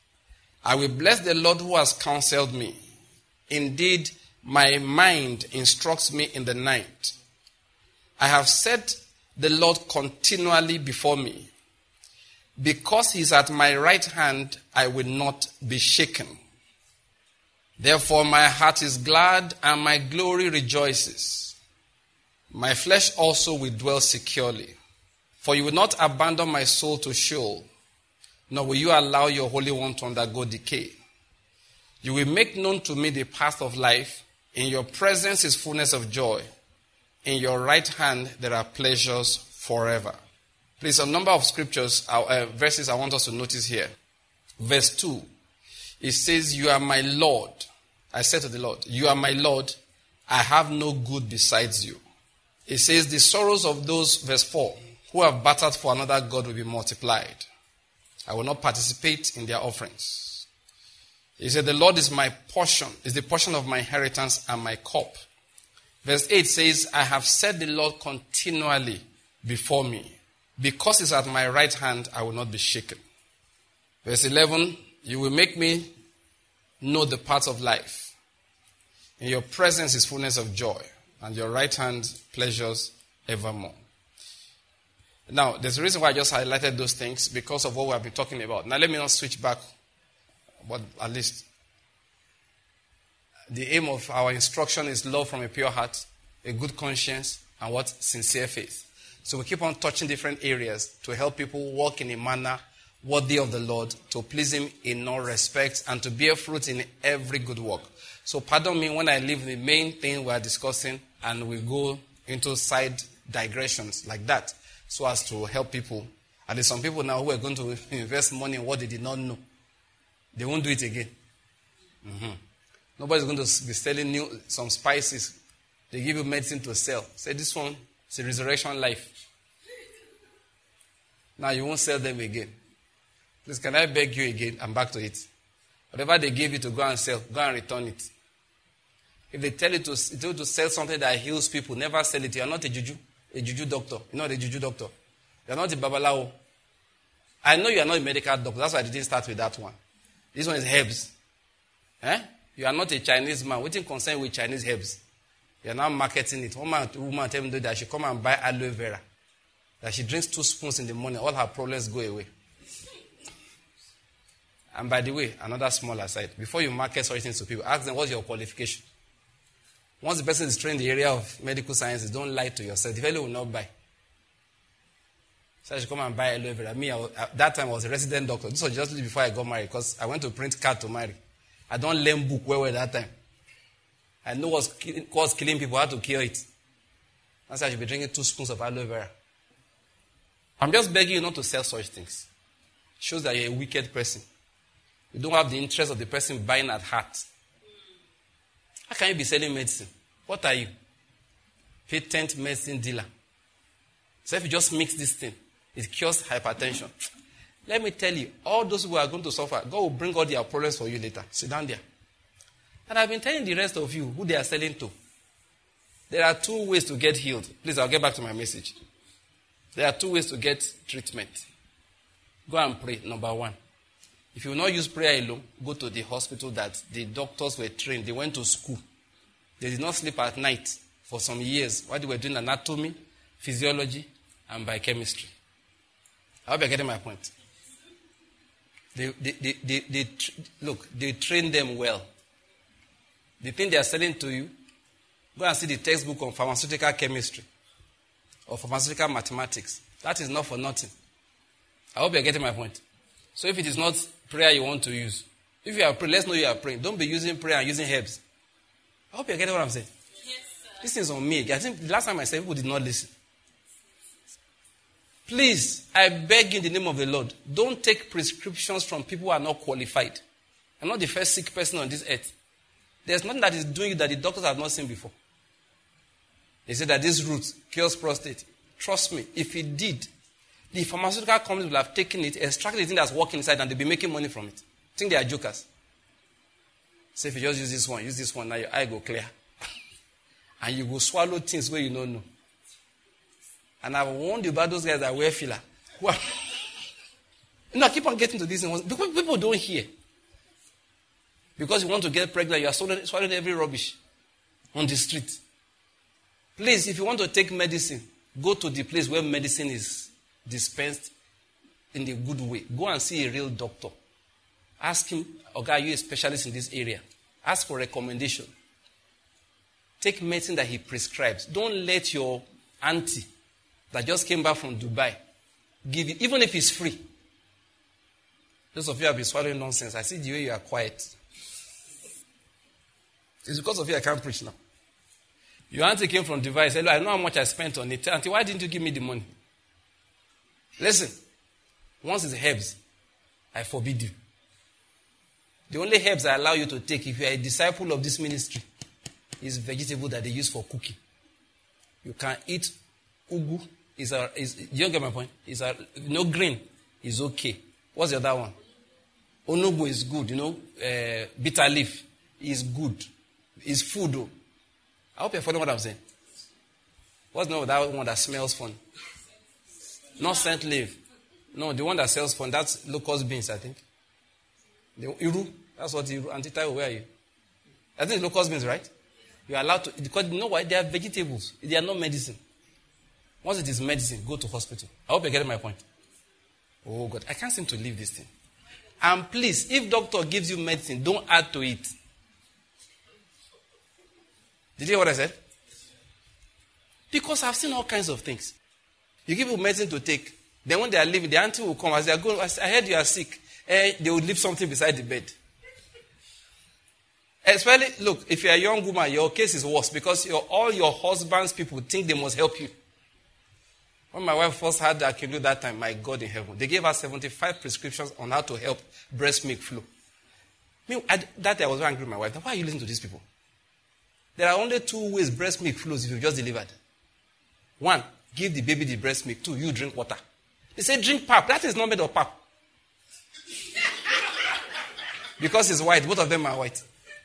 I will bless the Lord who has counseled me. Indeed, my mind instructs me in the night. I have set the Lord continually before me. Because he is at my right hand, I will not be shaken. Therefore, my heart is glad and my glory rejoices. My flesh also will dwell securely. For you will not abandon my soul to Sheol, nor will you allow your Holy One to undergo decay. You will make known to me the path of life. In your presence is fullness of joy. In your right hand there are pleasures forever. Please, a number of scriptures, verses I want us to notice here. Verse 2, it says, you are my Lord. I said to the Lord, you are my Lord. I have no good besides you. It says, the sorrows of those, verse 4, who have battered for another God will be multiplied. I will not participate in their offerings. He said, the Lord is my portion, is the portion of my inheritance and my cup. Verse 8 says, I have set the Lord continually before me. Because he's at my right hand, I will not be shaken. Verse 11, you will make me know the path of life. In your presence is fullness of joy, and your right hand pleasures evermore. Now, there's a reason why I just highlighted those things, because of what we have been talking about. Now, let me not switch back, but at least the aim of our instruction is love from a pure heart, a good conscience, and what? Sincere faith. So we keep on touching different areas to help people walk in a manner worthy of the Lord, to please him in all respects, and to bear fruit in every good work. So pardon me when I leave the main thing we are discussing and we go into side digressions like that, so as to help people. And there's some people now who are going to invest money in what they did not know. They won't do it again. Nobody's going to be selling some spices. They give you medicine to sell. Say, this one, it's a resurrection life. Now you won't sell them again. Please, can I beg you again? I'm back to it. Whatever they gave you to go and sell, go and return it. If they tell you to sell something that heals people, never sell it. You are not a juju doctor. You're not a juju doctor. You're not a babalawo. I know you are not a medical doctor. That's why I didn't start with that one. This one is herbs. You are not a Chinese man. What is concerned with Chinese herbs? You are now marketing it. One woman tell me that she come and buy aloe vera. That she drinks 2 spoons in the morning. All her problems go away. And by the way, another small aside. Before you market such things to people, ask them, what's your qualification? Once the person is trained in the area of medical sciences, don't lie to yourself. The fellow will not buy. So I should come and buy aloe vera. Me, that time I was a resident doctor. This was just before I got married, because I went to print card to marry. I don't learn book well that time. I know what's killing people, how to cure it. That's why I should be drinking 2 spoons of aloe vera. I'm just begging you not to sell such things. It shows that you're a wicked person. You don't have the interest of the person buying at heart. How can you be selling medicine? What are you? Patent medicine dealer. So if you just mix this thing, it cures hypertension. Let me tell you, all those who are going to suffer, God will bring all their problems for you later. Sit down there. And I've been telling the rest of you who they are selling to. There are 2 ways to get healed. Please, I'll get back to my message. There are 2 ways to get treatment. Go and pray, number 1. If you will not use prayer alone, go to the hospital that the doctors were trained. They went to school. They did not sleep at night for some years while they were doing anatomy, physiology, and biochemistry. I hope you're getting my point. They train them well. The thing they are selling to you, go and see the textbook on pharmaceutical chemistry or pharmaceutical mathematics. That is not for nothing. I hope you're getting my point. So if it is not prayer you want to use, if you are praying, let's know you are praying. Don't be using prayer and using herbs. I hope you're getting what I'm saying. Yes, sir. This is on me. I think the last time I said people did not listen. Please, I beg you in the name of the Lord, don't take prescriptions from people who are not qualified. I'm not the first sick person on this earth. There's nothing that is doing you that the doctors have not seen before. They say that this root cures prostate. Trust me, if it did, the pharmaceutical companies will have taken it, extracted the thing that's working inside, and they'll be making money from it. Think they are jokers. So if you just use this one, now your eye go clear. And you will swallow things where you don't know. And I've warned you about those guys that wear filler. I keep on getting to this because people don't hear. Because you want to get pregnant, you are swallowing every rubbish on the street. Please, if you want to take medicine, go to the place where medicine is dispensed in the good way. Go and see a real doctor. Ask him, okay, are you a specialist in this area? Ask for recommendation. Take medicine that he prescribes. Don't let your auntie that just came back from Dubai give it, even if it's free. Those of you have been swallowing nonsense. I see the way you are quiet. It's because of you I can't preach now. Your auntie came from Dubai and said, I know how much I spent on it. Auntie, why didn't you give me the money? Listen, once it's herbs, I forbid you. The only herbs I allow you to take if you are a disciple of this ministry is vegetable that they use for cooking. You can eat ugu. You don't get my point? Green is okay. What's the other one? Onobo is good. Bitter leaf is good. It's food though. I hope you're following what I'm saying. What's the name of that one that smells fun? Not scent leaf. No, the one that sells fun, that's locust beans, I think. The Iru, that's what Iru. Auntie Taiwo, where are you? I think it's locust beans, right? You're allowed to, because you know why? They are vegetables. They are not medicine. Once it is medicine, go to hospital. I hope you're getting my point. Oh God, I can't seem to leave this thing. And please, if doctor gives you medicine, don't add to it. Did you hear what I said? Because I've seen all kinds of things. You give people medicine to take. Then when they are leaving, the auntie will come. As they are going, I heard you are sick. They will leave something beside the bed. Especially, look, if you're a young woman, your case is worse because all your husband's people think they must help you. When my wife first had Akilu that time, my God in heaven, they gave her 75 prescriptions on how to help breast milk flow. That day I was very angry with my wife. Why are you listening to these people? There are only 2 ways breast milk flows if you've just delivered. 1, give the baby the breast milk. 2, you drink water. They say drink pap. That is not made of pap. Because it's white. Both of them are white.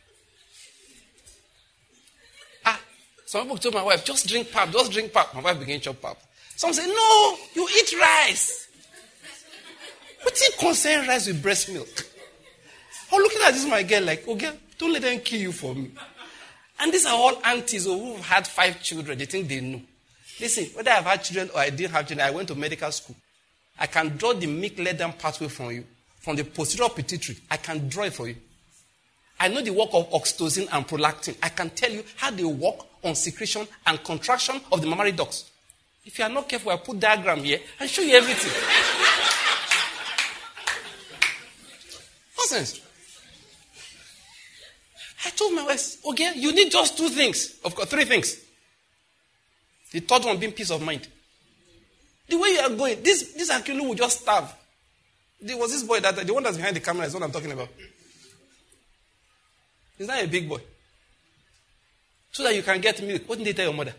Some people told my wife, just drink pap. Just drink pap. My wife began to chop pap. Some say, no, you eat rice. What you concern rice with breast milk? I'm looking at this, my girl, like, okay, don't let them kill you for me. And these are all aunties who've had 5 children. They think they know. Listen, whether I've had children or I didn't have children, I went to medical school. I can draw the milk-laden pathway from you. From the posterior pituitary, I can draw it for you. I know the work of oxytocin and prolactin. I can tell you how they work on secretion and contraction of the mammary ducts. If you are not careful, I'll put diagram here and show you everything. Nonsense. I told my wife, okay, you need just 2 things. Of course, 3 things. The third one being peace of mind. The way you are going, this Akilu will just starve. There was this boy, the one that's behind the camera is what I'm talking about. He's not a big boy. So that you can get milk. What did they tell your mother?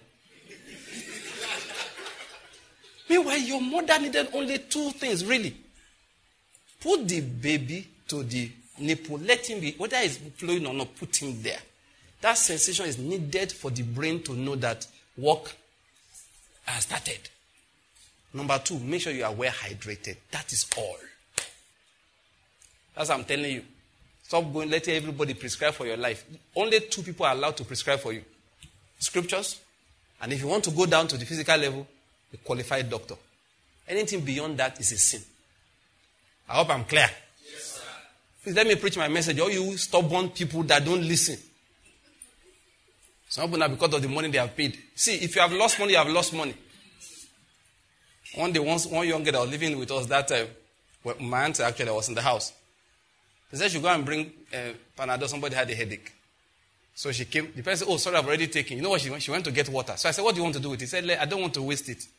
Meanwhile, your mother needed only 2 things, really. Put the baby to the nipple. Let him be, whether it's flowing or not, put him there. That sensation is needed for the brain to know that work has started. Number 2, make sure you are well hydrated. That is all. That's what I'm telling you. Stop going, letting everybody prescribe for your life. Only 2 people are allowed to prescribe for you. Scriptures. And if you want to go down to the physical level, a qualified doctor. Anything beyond that is a sin. I hope I'm clear. Yes, sir. Please let me preach my message. All you stubborn people that don't listen. Some people now, because of the money they have paid. See, if you have lost money, you have lost money. One day, one young girl that was living with us that time, my auntie actually was in the house. She said she go and bring Panadol. Somebody had a headache. So she came. The person said, oh, sorry, I've already taken. You know what she went? She went to get water. So I said, what do you want to do with it? He said, I don't want to waste it.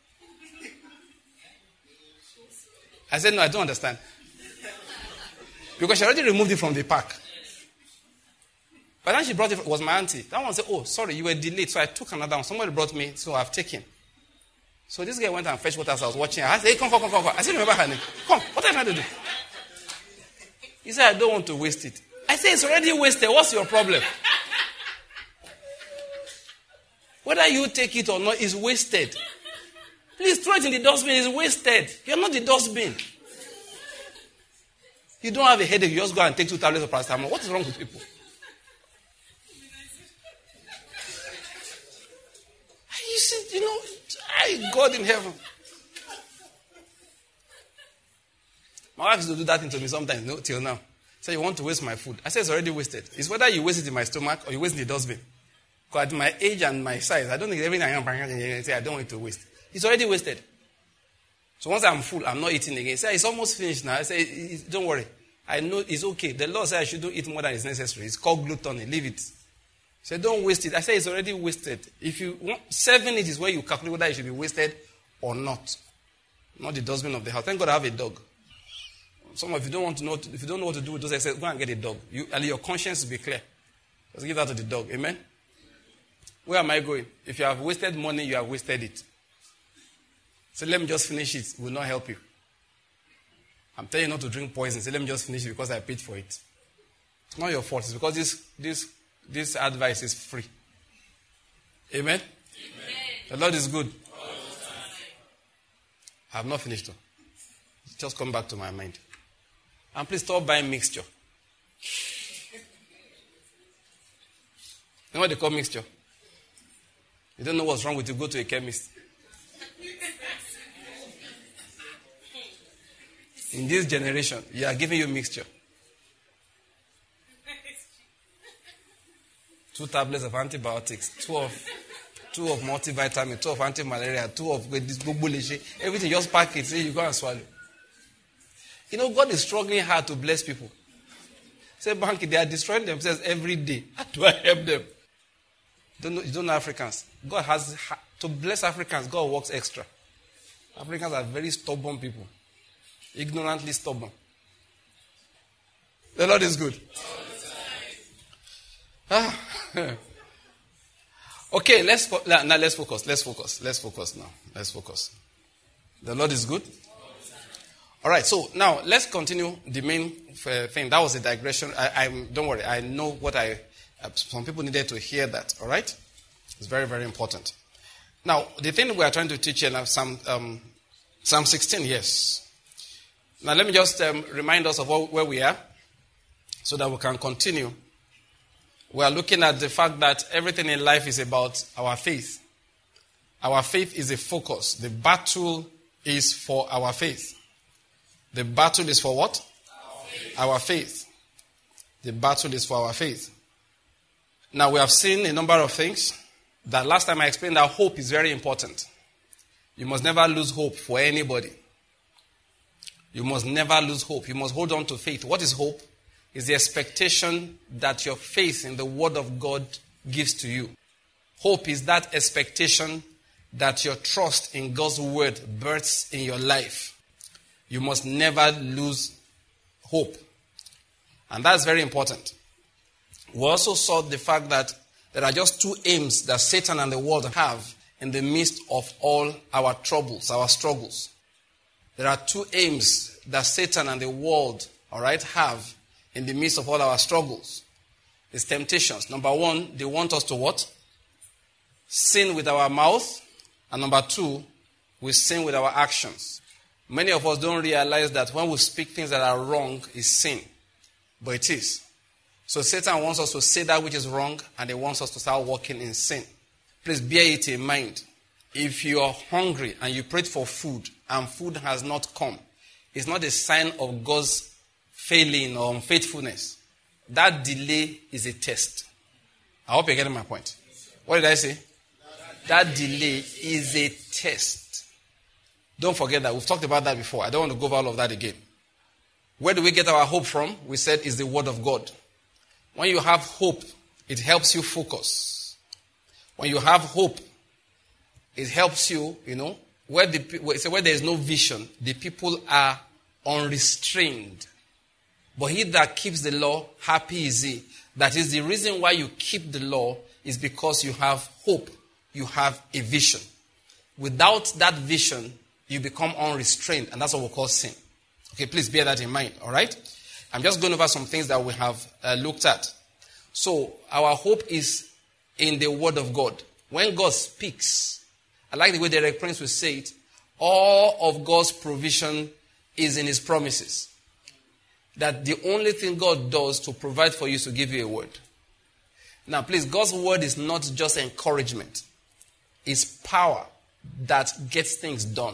I said, no, I don't understand. Because she already removed it from the pack. But then she brought it, was my auntie. That one said, oh, sorry, you were delayed. So I took another one. Somebody brought me, so I've taken. So this guy went and fetched water as I was watching her. I said, hey, come. I said, remember her name. Come, what are you trying to do? He said, I don't want to waste it. I said, it's already wasted. What's your problem? Whether you take it or not is wasted. Please throw it in the dustbin. It's wasted. You're not the dustbin. You don't have a headache. You just go and take 2 tablets of paracetamol. What is wrong with people? You see, God in heaven. My wife used to do that to me sometimes, no, till now. Say, you want to waste my food. I say, it's already wasted. It's whether you waste it in my stomach or you waste it in the dustbin. Because at my age and my size, I don't think everything I am say, I don't want it to waste. It's already wasted. So once I'm full, I'm not eating again. Say, it's almost finished now. I say, don't worry. I know it's okay. The Lord said I shouldn't eat more than is necessary. It's called gluttony. Leave it. Say, don't waste it. I say, it's already wasted. If you want, serving it is where you calculate whether it should be wasted or not. Not the dustbin of the house. Thank God I have a dog. Some of you don't want to know, if you don't know what to do with those exercises, go and get a dog. Your conscience will be clear. Just give that to the dog. Amen? Where am I going? If you have wasted money, you have wasted it. So let me just finish it. It will not help you. I'm telling you not to drink poison. So let me just finish it because I paid for it. It's not your fault. It's because this advice is free. Amen? Amen. The Lord is good. I have not finished though. Just come back to my mind. And please stop buying mixture. You know what they call mixture? You don't know what's wrong with you, go to a chemist. In this generation, you are giving you mixture. 2 tablets of antibiotics, 2 of multivitamin, 2 of anti-malaria, 2 of this bullshit. Everything, just pack it, say you go and swallow. God is struggling hard to bless people. Say, Banky, they are destroying themselves every day. How do I help them? You don't know Africans. God has, to bless Africans, God works extra. Africans are very stubborn people. Ignorantly stubborn. The Lord is good. Okay, let's focus. Let's focus. The Lord is good. All right, so now let's continue the main thing. That was a digression. Don't worry, I know what some people needed to hear that, all right? It's very, very important. Now, the thing we are trying to teach here now, Psalm 16, yes. Now, let me just remind us of where we are so that we can continue. We are looking at the fact that everything in life is about our faith. Our faith is a focus. The battle is for our faith. The battle is for what? Our faith. The battle is for our faith. Now, we have seen a number of things. That last time I explained that hope is very important. You must never lose hope for anybody. You must never lose hope. You must hold on to faith. What is hope? is the expectation that your faith in the word of God gives to you. Hope is that expectation that your trust in God's word births in your life. You must never lose hope. And that's very important. We also saw the fact that there are just two aims that Satan and the world have in the midst of all our troubles, our struggles. There are two aims that Satan and the world, have in the midst of all our struggles. It's temptations. Number one, they want us to what? Sin with our mouth. And number two, we sin with our actions. Many of us don't realize that when we speak things that are wrong is sin. But it is. So Satan wants us to say that which is wrong, and he wants us to start walking in sin. Please bear it in mind. If you are hungry and you prayed for food and food has not come, it's not a sign of God's failing or unfaithfulness. That delay is a test. I hope you're getting my point. What did I say? That delay is a test. Don't forget that. We've talked about that before. I don't want to go over all of that again. Where do we get our hope from? We said it's the word of God. When you have hope, it helps you focus. When you have hope, it helps you, where there is no vision, the people are unrestrained. But he that keeps the law, happy is he. That is the reason why you keep the law is because you have hope. You have a vision. Without that vision, you become unrestrained, and that's what we call sin. Okay, please bear that in mind, all right? I'm just going over some things that we have looked at. So, our hope is in the word of God. When God speaks, I like the way Derek Prince will say it, all of God's provision is in his promises. That the only thing God does to provide for you is to give you a word. Now, please, God's word is not just encouragement. It's power that gets things done.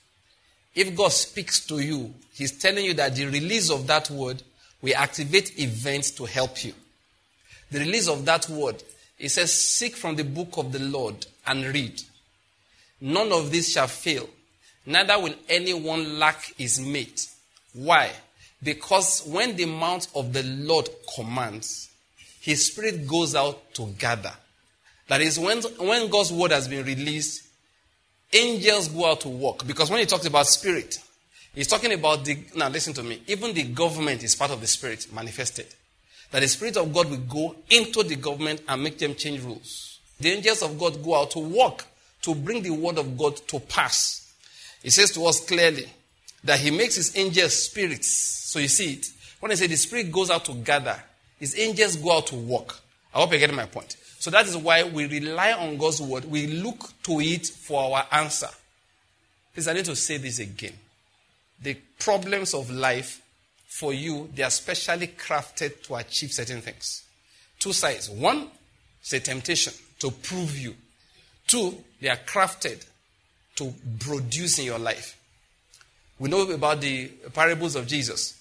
If God speaks to you, he's telling you that the release of that word will activate events to help you. The release of that word, it says, seek from the book of the Lord and read. None of this shall fail. Neither will anyone lack his mate. Why? Because when the mouth of the Lord commands, his spirit goes out to gather. That is, when God's word has been released, angels go out to work. Because when he talks about spirit, he's talking about now listen to me, even the government is part of the spirit manifested. That the spirit of God will go into the government and make them change rules. The angels of God go out to work to bring the word of God to pass. He says to us clearly that he makes his angels spirits. So you see it. When I say the spirit goes out to gather, his angels go out to work. I hope you're getting my point. So that is why we rely on God's word. We look to it for our answer. Please, I need to say this again. The problems of life, for you, they are specially crafted to achieve certain things. Two sides. One, it's a temptation to prove you. Two, they are crafted to produce in your life. We know about the parables of Jesus.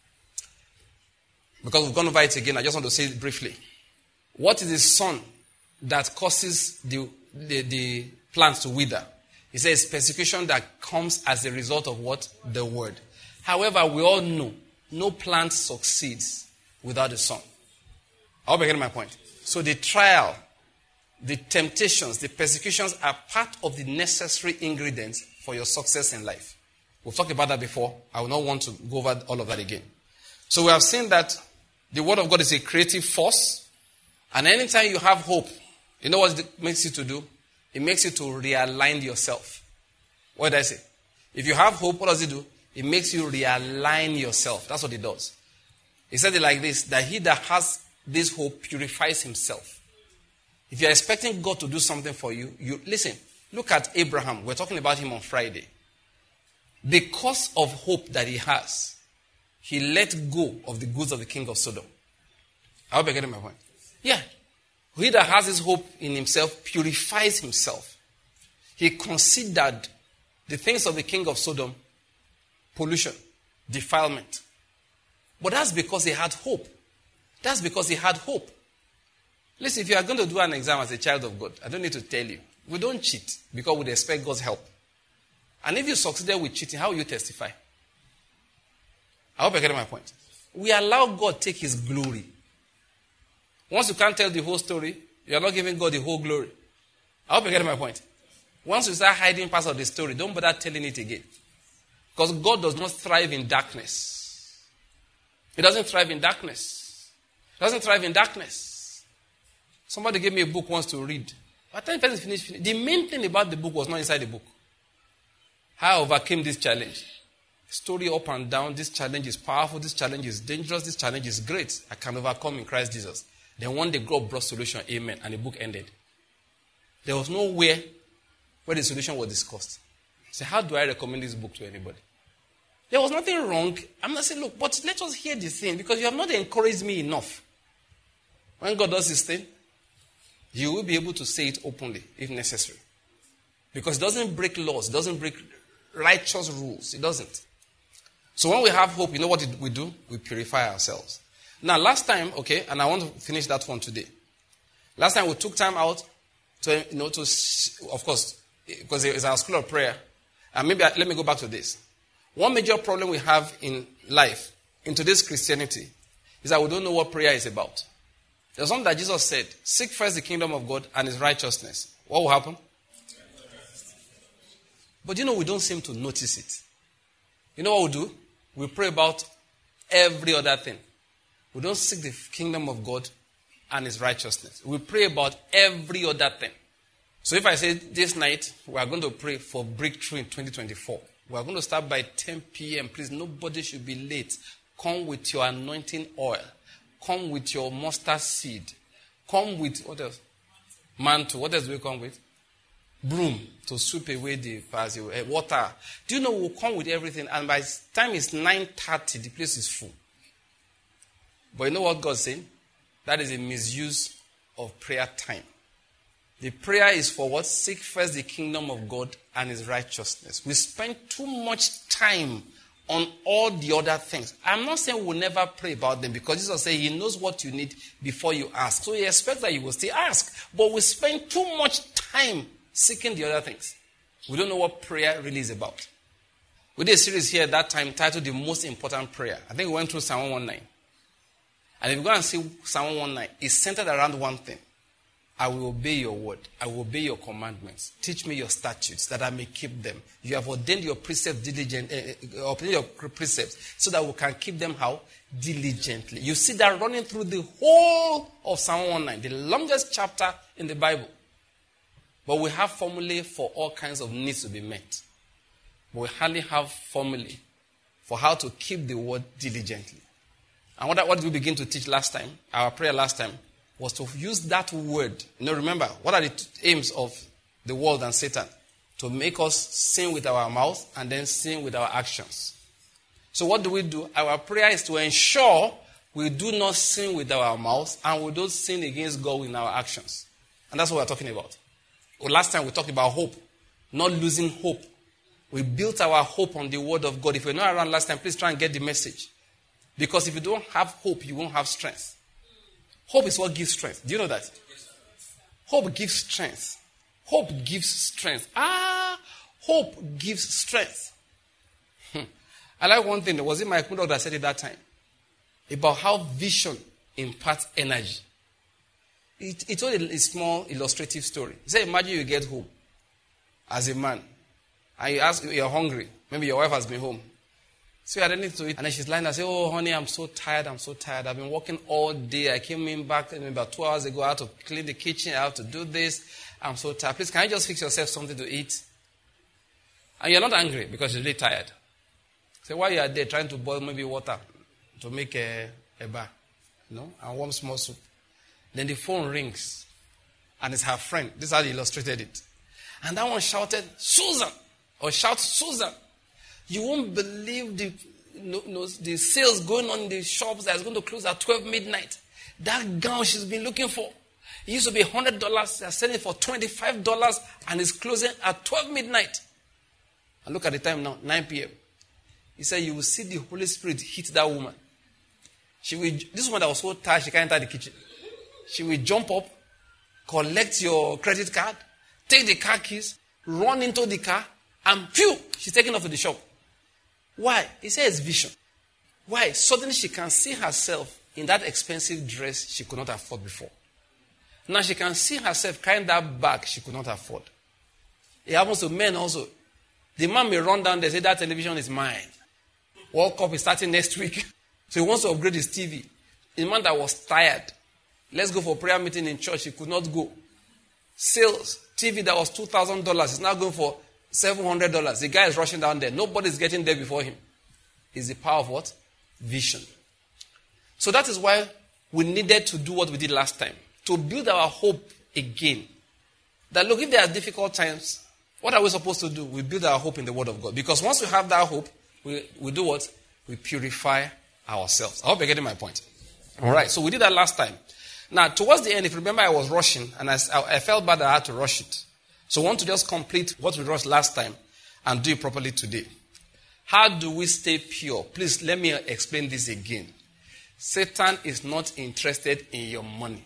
Because we've gone over it again, I just want to say it briefly. What is the sun that causes the plants to wither? He says persecution that comes as a result of what? The word. However, we all know no plant succeeds without the sun. I hope you're getting my point. So the trial, the temptations, the persecutions are part of the necessary ingredients for your success in life. We've talked about that before. I will not want to go over all of that again. So we have seen that the word of God is a creative force. And anytime you have hope, you know what it makes you to do? It makes you to realign yourself. What did I say? If you have hope, what does it do? It makes you realign yourself. That's what it does. He said it like this, that he that has this hope purifies himself. If you're expecting God to do something for you, listen, look at Abraham. We're talking about him on Friday. Because of hope that he has, he let go of the goods of the king of Sodom. I hope you're getting my point. Yeah. He that has his hope in himself purifies himself. He considered the things of the king of Sodom pollution, defilement. But that's because he had hope. That's because he had hope. Listen, if you are going to do an exam as a child of God, I don't need to tell you. We don't cheat because we expect God's help. And if you succeeded with cheating, how will you testify? I hope you're getting my point. we allow God take his glory. Once you can't tell the whole story, you are not giving God the whole glory. I hope you get my point. Once you start hiding parts of the story, don't bother telling it again. Because God does not thrive in darkness. He doesn't thrive in darkness. He doesn't thrive in darkness. Somebody gave me a book once to read. By the time the person finished, the main thing about the book was not inside the book. How I overcame this challenge. Story up and down. This challenge is powerful. This challenge is dangerous. This challenge is great. I can overcome in Christ Jesus. Then one day God brought solution. Amen. And the book ended. There was nowhere where the solution was discussed. So how do I recommend this book to anybody? There was nothing wrong. I'm not saying, look, but let us hear the thing because you have not encouraged me enough. When God does his thing, you will be able to say it openly if necessary. Because it doesn't break laws. It doesn't break righteous rules. It doesn't. So when we have hope, you know what we do? We purify ourselves. Now, last time, okay, and I want to finish that one today. Last time we took time out to, of course, because it's our school of prayer. And maybe let me go back to this. One major problem we have in life, in today's Christianity, is that we don't know what prayer is about. There's something that Jesus said, seek first the kingdom of God and his righteousness. What will happen? But we don't seem to notice it. You know what we do? We pray about every other thing. We don't seek the kingdom of God and his righteousness. We pray about every other thing. So if I say this night, we are going to pray for breakthrough in 2024. We are going to start by 10 p.m. Please, nobody should be late. Come with your anointing oil. Come with your mustard seed. Come with, what else? Mantle. What else do we come with? Broom to sweep away the water. Do you know we'll come with everything, and by the time it's 9:30, the place is full. But you know what God's saying? That is a misuse of prayer time. The prayer is for what? Seek first the kingdom of God and his righteousness. We spend too much time on all the other things. I'm not saying we'll never pray about them because Jesus said he knows what you need before you ask. So he expects that you will still ask. But we spend too much time seeking the other things. We don't know what prayer really is about. We did a series here at that time titled The Most Important Prayer. I think we went through Psalm 119. And if you go and see Psalm 119, it's centered around one thing. I will obey your word. I will obey your commandments. Teach me your statutes that I may keep them. You have ordained your precepts so that we can keep them how? Diligently. You see that running through the whole of Psalm 119, the longest chapter in the Bible. But we have formulae for all kinds of needs to be met. But we hardly have formulae for how to keep the word diligently. And what did we begin to teach last time? Our prayer last time was to use that word. Remember, what are the aims of the world and Satan? To make us sin with our mouth and then sin with our actions. So what do? Our prayer is to ensure we do not sin with our mouth and we don't sin against God in our actions. And that's what we're talking about. Well, last time we talked about hope, not losing hope. We built our hope on the word of God. If you're not around last time, please try and get the message. Because if you don't have hope, you won't have strength. Hope is what gives strength. Do you know that? Hope gives strength. Hope gives strength. Hope gives strength. I like one thing. Was it my Kundog that said it that time? About how vision imparts energy. He told a small illustrative story. He said, imagine you get home as a man. And you ask, you're hungry. Maybe your wife has been home. So you had anything to eat. And then she's lying there and say, oh, honey, I'm so tired. I've been working all day. I came in back about 2 hours ago. I had to clean the kitchen. I have to do this. I'm so tired. Please, can you just fix yourself something to eat? And you're not angry because you're really tired. So while you are there trying to boil maybe water to make a bar, and warm small soup. Then the phone rings. And it's her friend. This is how he illustrated it. And that one shouted, Susan! Or shout, Susan! You won't believe the sales going on in the shops that's going to close at 12 midnight. That gown she's been looking for. It used to be $100. They're selling it for $25 and it's closing at 12 midnight. And look at the time now, 9 p.m. He said, you will see the Holy Spirit hit that woman. This woman that was so tired, she can't enter the kitchen. She will jump up, collect your credit card, take the car keys, run into the car, and phew, she's taken off to the shop. Why? He says vision. Why? Suddenly she can see herself in that expensive dress she could not afford before. Now she can see herself carrying that bag she could not afford. It happens to men also. The man may run down there and say, that television is mine. World Cup is starting next week. So he wants to upgrade his TV. A man that was tired. Let's go for a prayer meeting in church. He could not go. Sales, TV that was $2,000 is now going for $700. The guy is rushing down there. Nobody's getting there before him. It's the power of what? Vision. So that is why we needed to do what we did last time. To build our hope again. That look, if there are difficult times, what are we supposed to do? We build our hope in the Word of God. Because once we have that hope, we do what? We purify ourselves. I hope you're getting my point. All right, so we did that last time. Now, towards the end, if you remember, I was rushing, and I felt bad that I had to rush it. So I want to just complete what we rushed last time and do it properly today. How do we stay pure? Please, let me explain this again. Satan is not interested in your money.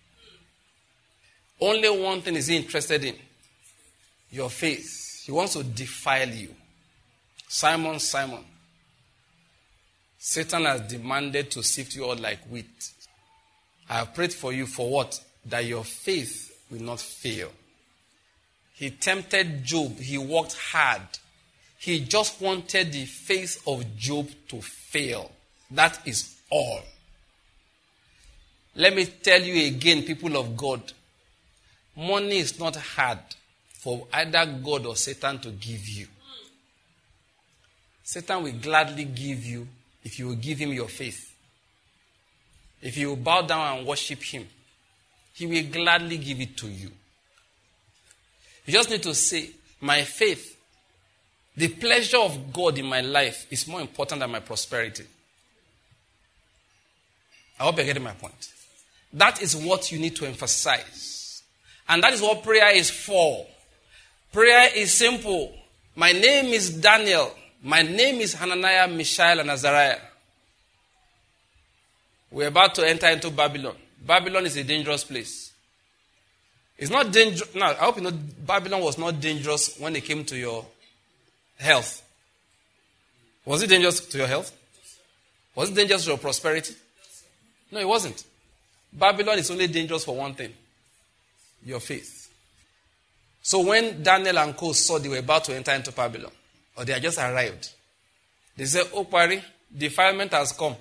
Only one thing is he interested in. Your faith. He wants to defile you. Simon, Simon. Satan has demanded to sift you all like wheat. I have prayed for you for what? That your faith will not fail. He tempted Job. He worked hard. He just wanted the faith of Job to fail. That is all. Let me tell you again, people of God. Money is not hard for either God or Satan to give you. Satan will gladly give you if you will give him your faith. If you will bow down and worship him, he will gladly give it to you. You just need to say, my faith, the pleasure of God in my life is more important than my prosperity. I hope you're getting my point. That is what you need to emphasize. And that is what prayer is for. Prayer is simple. My name is Daniel. My name is Hananiah, Mishael, and Azariah. We're about to enter into Babylon. Babylon is a dangerous place. It's not dangerous. Now, I hope you know Babylon was not dangerous when it came to your health. Was it dangerous to your health? Was it dangerous to your prosperity? No, it wasn't. Babylon is only dangerous for one thing. Your faith. So when Daniel and co saw they were about to enter into Babylon, or they had just arrived, they said, oh, Pari, defilement has come.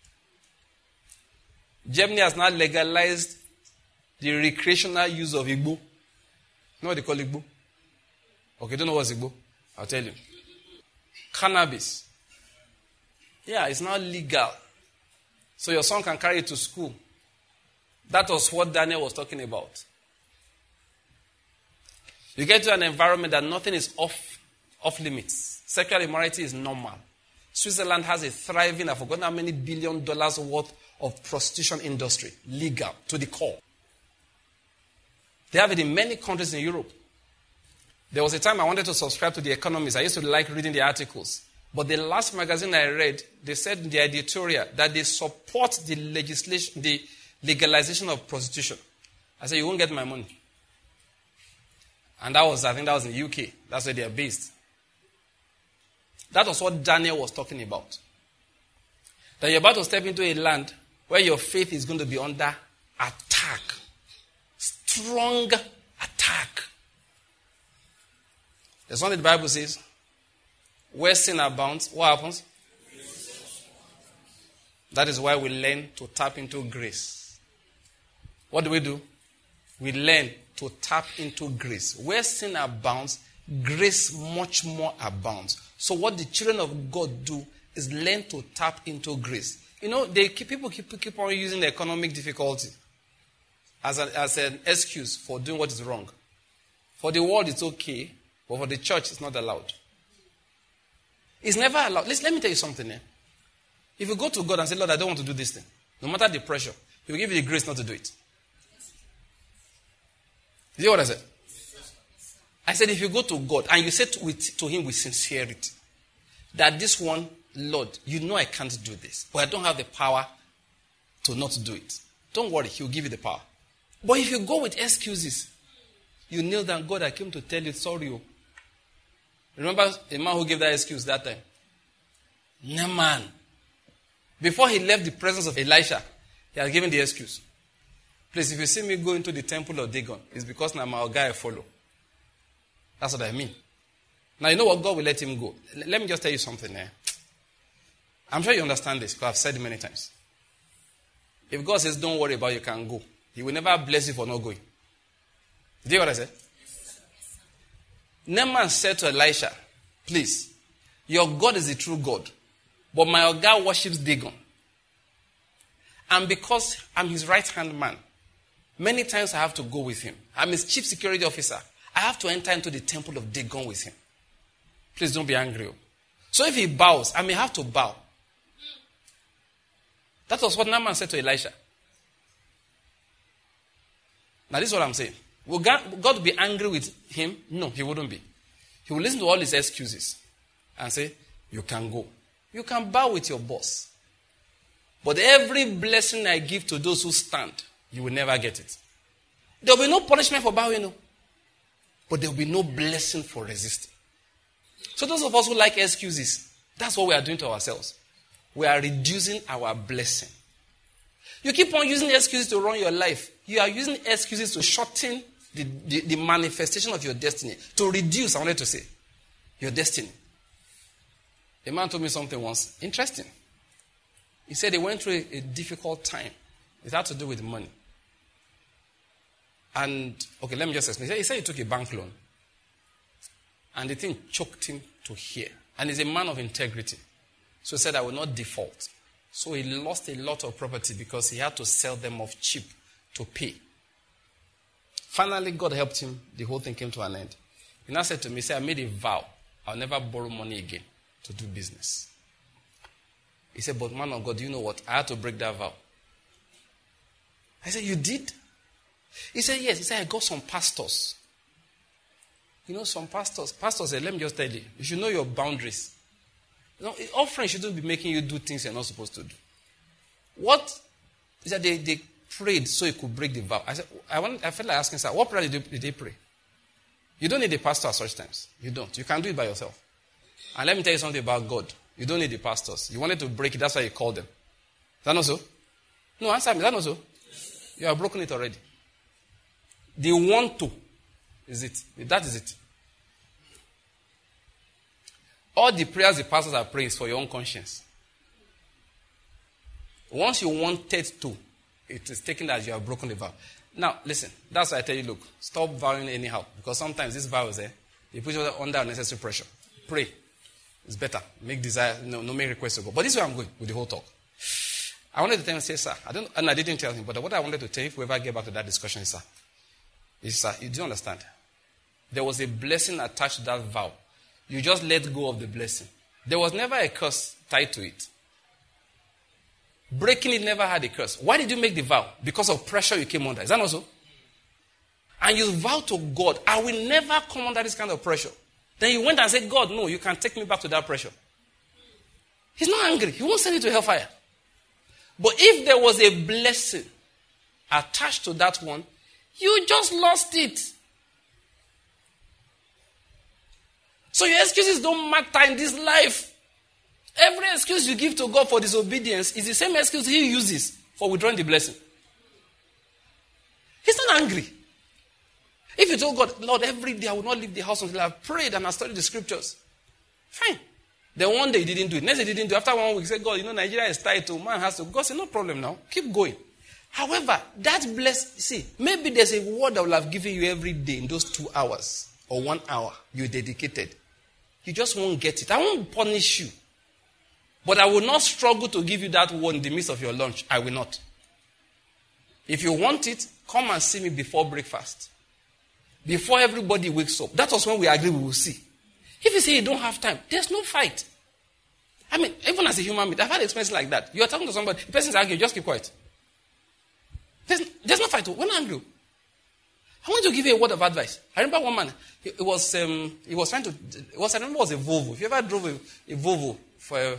Germany has now legalized the recreational use of Igbo. You know what they call Igbo? Okay, don't know what's Igbo? I'll tell you. Cannabis. Yeah, it's now legal. So your son can carry it to school. That was what Daniel was talking about. You get to an environment that nothing is off limits. Sexual immorality is normal. Switzerland has a thriving, I've forgotten how many $1 billion worth of prostitution industry. Legal to the core. They have it in many countries in Europe. There was a time I wanted to subscribe to The Economist. I used to like reading the articles. But the last magazine I read, they said in the editorial that they support the legislation, the legalization of prostitution. I said, you won't get my money. And I think that was in the UK. That's where they are based. That was what Daniel was talking about. That you're about to step into a land where your faith is going to be under attack. Strong attack. There's one that the Bible says, where sin abounds, what happens? That is why we learn to tap into grace. What do? We learn to tap into grace. Where sin abounds, grace much more abounds. So what the children of God do is learn to tap into grace. You know, people keep on using the economic difficulty as an excuse for doing what is wrong. For the world, it's okay, but for the church, it's not allowed. It's never allowed. Let me tell you something. If you go to God and say, Lord, I don't want to do this thing, no matter the pressure, He will give you the grace not to do it. You hear what I said? I said, if you go to God and you say to Him with sincerity, that this one, Lord, you know I can't do this, but I don't have the power to not do it. Don't worry, He will give you the power. But if you go with excuses, you kneel down, God, I came to tell you, sorry. Remember the man who gave that excuse that time? Naaman. Before he left the presence of Elisha, he had given the excuse. Please, if you see me go into the temple of Dagon, it's because now my guy follow. That's what I mean. Now, you know what? God will let him go. Let me just tell you something there. I'm sure you understand this because I've said it many times. If God says, don't worry about it, you can go, he will never bless you for not going. Do you hear what I said? Naaman said to Elisha, please, your God is the true God, but my God worships Dagon. And because I'm his right-hand man, many times I have to go with him. I'm his chief security officer. I have to enter into the temple of Dagon with him. Please don't be angry. So if he bows, I may have to bow. That was what Naaman said to Elisha. Now this is what I'm saying. Will God be angry with him? No, he wouldn't be. He will listen to all his excuses and say, you can go. You can bow with your boss. But every blessing I give to those who stand, you will never get it. There will be no punishment for bowing, but there will be no blessing for resisting. So those of us who like excuses, that's what we are doing to ourselves. We are reducing our blessing. You keep on using excuses to run your life. You are using excuses to shorten the manifestation of your destiny. To reduce, I wanted to say, your destiny. A man told me something once. Interesting. He said he went through a difficult time. It had to do with money. And, okay, let me just explain. He said he took a bank loan. And the thing choked him to here. And he's a man of integrity. So he said, I will not default. So he lost a lot of property because he had to sell them off cheap to pay. Finally, God helped him. The whole thing came to an end. He now said to me, I made a vow. I'll never borrow money again to do business. He said, but man of God, do you know what? I had to break that vow. I said, you did? He said, yes. He said, I got some pastors. You know, some pastors said, let me just tell you, you should know your boundaries. You know, offering shouldn't be making you do things you're not supposed to do. What is that they prayed so he could break the vow? I said, I felt like asking, sir, what prayer did they pray? You don't need a pastor at such times. You don't. You can do it by yourself. And let me tell you something about God. You don't need the pastors. You wanted to break it, that's why you called them. Is that not so? No, answer me. Is that not so? You have broken it already. The want to is it. That is it. All the prayers the pastors are praying is for your own conscience. Once you wanted to, it is taken as you have broken the vow. Now, listen. That's why I tell you, look, stop vowing anyhow. Because sometimes these vows, they put you under unnecessary pressure. Pray. It's better. Make desire, no make requests to God. But this is where I'm going with the whole talk. I wanted to tell him, say, sir, I didn't tell him, but what I wanted to tell you, if we ever get back to that discussion, is, sir, you do understand? There was a blessing attached to that vow. You just let go of the blessing. There was never a curse tied to it. Breaking it never had a curse. Why did you make the vow? Because of pressure you came under. Is that not so? And you vowed to God, I will never come under this kind of pressure. Then you went and said, God, no, you can take me back to that pressure. He's not angry. He won't send you to hellfire. But if there was a blessing attached to that one, you just lost it. So your excuses don't matter in this life. Every excuse you give to God for disobedience is the same excuse he uses for withdrawing the blessing. He's not angry. If you told God, Lord, every day I will not leave the house until I've prayed and I've studied the scriptures. Fine. Then one day he didn't do it. Next day he didn't do it. After 1 week, he said, God, Nigeria is tied to man has to. God said, no problem now. Keep going. However, that maybe there's a word I will have given you every day in those 2 hours or 1 hour you dedicated. You just won't get it. I won't punish you. But I will not struggle to give you that word in the midst of your lunch. I will not. If you want it, come and see me before breakfast. Before everybody wakes up. That was when we agreed we will see. If you say you don't have time, there's no fight. I mean, even as a human being, I've had experiences like that. You are talking to somebody, the person is arguing, just keep quiet. There's no fight. When I'm angry, I want to give you a word of advice. I remember one man, I remember it was a Volvo. If you ever drove a Volvo for a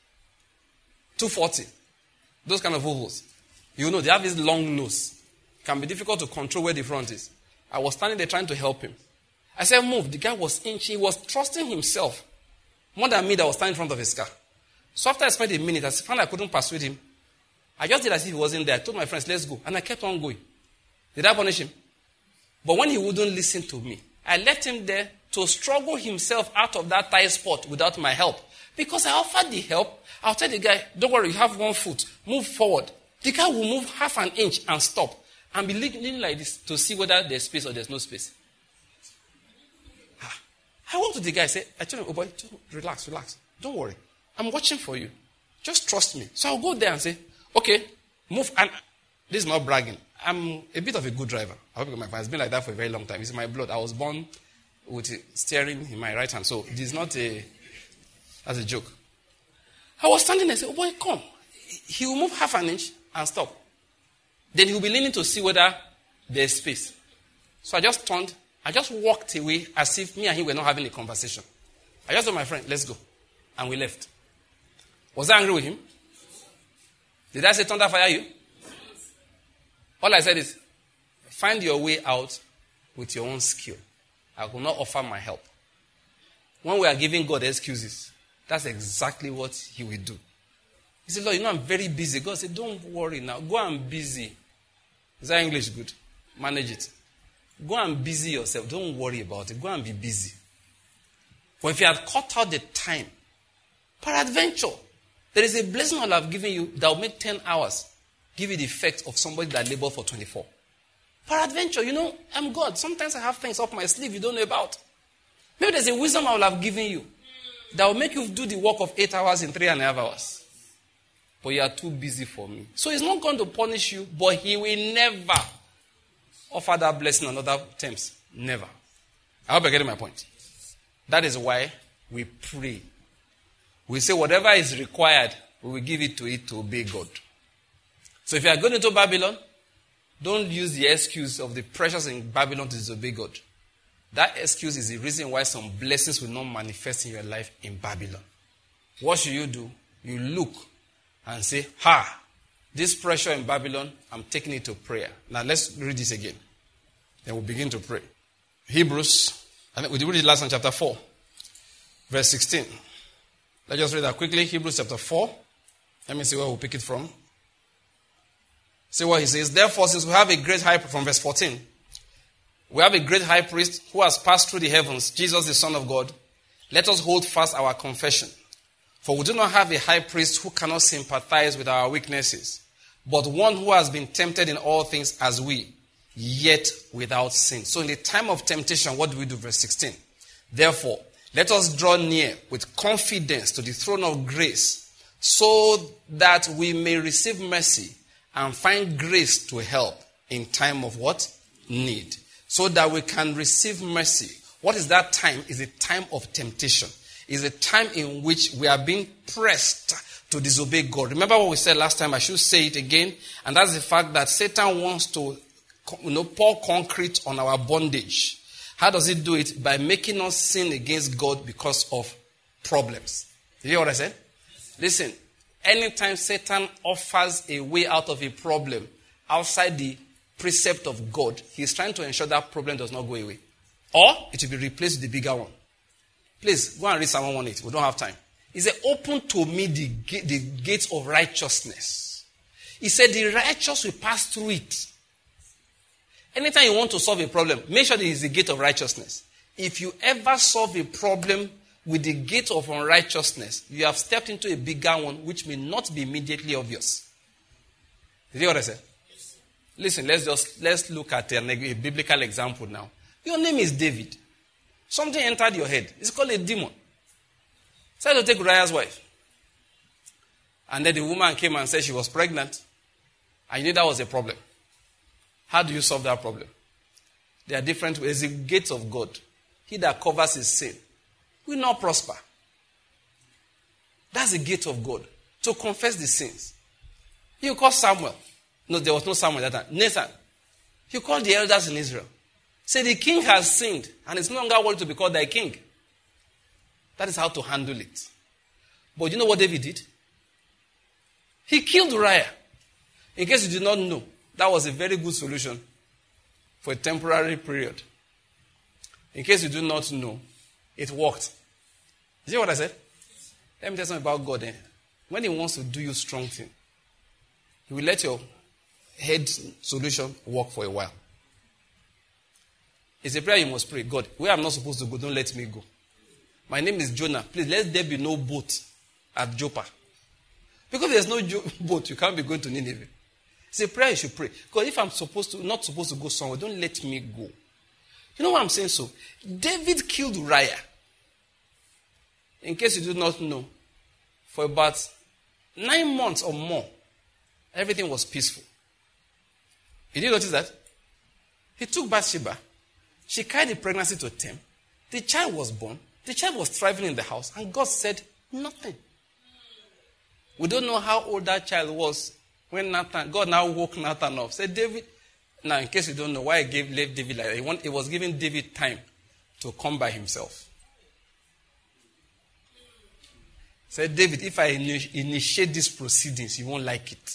240, those kind of Volvos, you know, they have this long nose. It can be difficult to control where the front is. I was standing there trying to help him. I said, move. The guy was inching. He was trusting himself more than me that was standing in front of his car. So after I spent a minute, I found I couldn't persuade him. I just did as if he wasn't there. I told my friends, let's go. And I kept on going. Did I punish him? But when he wouldn't listen to me, I left him there to struggle himself out of that tight spot without my help. Because I offered the help. I'll tell the guy, don't worry, you have 1 foot. Move forward. The guy will move half an inch and stop. And be leaning like this to see whether there's space or there's no space. I went to the guy and said, I told him, oh boy, relax. Don't worry. I'm watching for you. Just trust me. So I'll go there and say, okay, move. And this is not bragging. I'm a bit of a good driver. I hope you get my point. It's been like that for a very long time. It's in my blood. I was born with steering in my right hand. So this is not as a joke. I was standing there and said, oh boy, come. He will move half an inch and stop. Then he'll be leaning to see whether there's space. So I just turned. I just walked away as if me and him were not having a conversation. I just told my friend, let's go. And we left. Was I angry with him? Did I say thunder fire you? All I said is, find your way out with your own skill. I will not offer my help. When we are giving God excuses, that's exactly what he will do. He said, Lord, I'm very busy. God said, don't worry now. Go and busy. Is that English good? Manage it. Go and busy yourself. Don't worry about it. Go and be busy. But if you had cut out the time, peradventure, there is a blessing I'll have given you that will make 10 hours give you the effect of somebody that labored for 24. Peradventure, I'm God. Sometimes I have things up my sleeve you don't know about. Maybe there's a wisdom I will have given you that will make you do the work of 8 hours in 3.5 hours. But you are too busy for me. So he's not going to punish you, but he will never offer that blessing on other terms. Never. I hope you're getting my point. That is why we pray. We say whatever is required, we will give it to obey God. So if you are going into Babylon, don't use the excuse of the pressures in Babylon to disobey God. That excuse is the reason why some blessings will not manifest in your life in Babylon. What should you do? You look and say, this pressure in Babylon, I'm taking it to prayer. Now let's read this again. Then we'll begin to pray. Hebrews, I think we read it last in chapter 4, verse 16. Let's just read that quickly. Hebrews chapter 4. Let me see where we'll pick it from. See what he says. Therefore, since we have a great high priest, from verse 14, we have a great high priest who has passed through the heavens, Jesus the Son of God. Let us hold fast our confession. For we do not have a high priest who cannot sympathize with our weaknesses, but one who has been tempted in all things as we, yet without sin. So in the time of temptation, what do we do? Verse 16. Therefore, let us draw near with confidence to the throne of grace, so that we may receive mercy and find grace to help in time of what? Need. So that we can receive mercy. What is that time? Is a time of temptation. Is a time in which we are being pressed to disobey God. Remember what we said last time? I should say it again. And that's the fact that Satan wants to pour concrete on our bondage. How does he do it? By making us sin against God because of problems. You hear what I said? Listen, anytime Satan offers a way out of a problem outside the precept of God, he's trying to ensure that problem does not go away. Or it will be replaced with the bigger one. Please, go and read Psalm 118. We don't have time. He said, open to me the gates of righteousness. He said, the righteous will pass through it. Anytime you want to solve a problem, make sure there is a gate of righteousness. If you ever solve a problem with the gate of unrighteousness, you have stepped into a bigger one which may not be immediately obvious. Did you hear what I said? Listen, let's look at a biblical example now. Your name is David. Something entered your head. It's called a demon. So to take Uriah's wife. And then the woman came and said she was pregnant. I knew that was a problem. How do you solve that problem? There are different ways. The gates of God. He that covers his sin will not prosper. That's the gate of God. To confess the sins. You call Samuel. No, there was no Samuel at that time. Nathan. You called the elders in Israel. Say the king has sinned and is no longer worthy to be called thy king. That is how to handle it. But you know what David did? He killed Uriah. In case you did not know, that was a very good solution for a temporary period. In case you do not know, it worked. You see what I said? Let me tell you something about God. when he wants to do you strong thing, he will let your head solution work for a while. It's a prayer you must pray. God, where I'm not supposed to go, don't let me go. My name is Jonah. Please, let there be no boat at Joppa. Because there's no boat, you can't be going to Nineveh. It's a prayer you should pray. Because if I'm not supposed to go somewhere, don't let me go. You know what I'm saying? So, David killed Uriah. In case you do not know, for about 9 months or more, everything was peaceful. Did you notice that? He took Bathsheba. She carried the pregnancy to term. The child was born. The child was thriving in the house. And God said nothing. We don't know how old that child was when God now woke Nathan up. Said, David, now in case you don't know why he left David like that, he was giving David time to come by himself. Said, David, if I initiate these proceedings, you won't like it.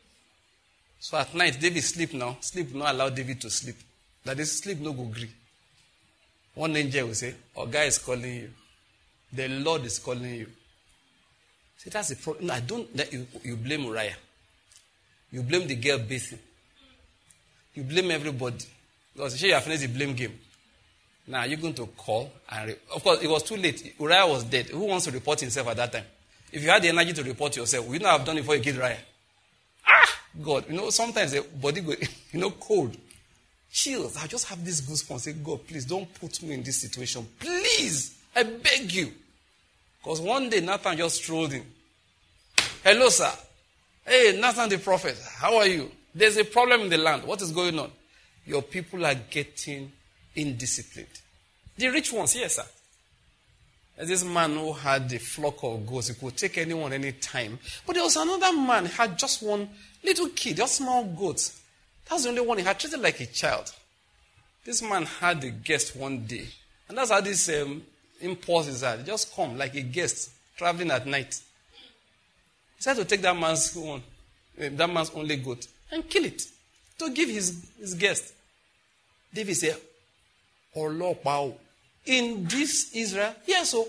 So at night, David sleep now. Sleep will not allow David to sleep. That is, sleep no go agree. One angel will say, oh, God is calling you. The Lord is calling you. See, that's the problem. No, I don't let you blame Uriah. You blame the girl bathing. You blame everybody. Because you have finished the blame game. Now you're going to call and of course it was too late. Uriah was dead. Who wants to report himself at that time? If you had the energy to report yourself, would you not have done it before you killed Uriah? God, sometimes the body go, cold. Chills. I just have this goosebumps. Say, God, please don't put me in this situation. Please, I beg you. Because one day Nathan just strolled in. Hello, sir. Hey, Nathan the prophet. How are you? There's a problem in the land. What is going on? Your people are getting indisciplined. The rich ones, yes, sir. There's this man who had a flock of goats. He could take anyone anytime. But there was another man who had just one little kid, just small goats. That's the only one he had treated like a child. This man had a guest one day. And that's how this impulses are. They just come like a guest traveling at night. He said to take that man's only goat and kill it to give his guest. David said, oh Lord, wow. In this Israel, yes, so.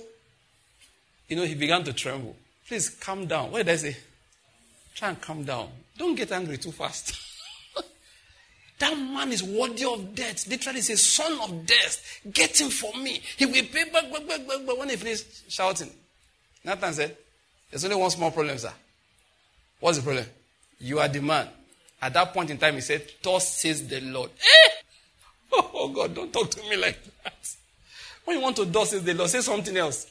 He began to tremble. Please calm down. What did I say? Try and calm down. Don't get angry too fast. That man is worthy of death. Literally, he's a son of death. Get him for me. He will pay back. When he finished shouting, Nathan said, there's only one small problem, sir. What's the problem? You are the man. At that point in time, he said, thus says the Lord. Oh, God, don't talk to me like that. When you want to thus says the Lord, say something else.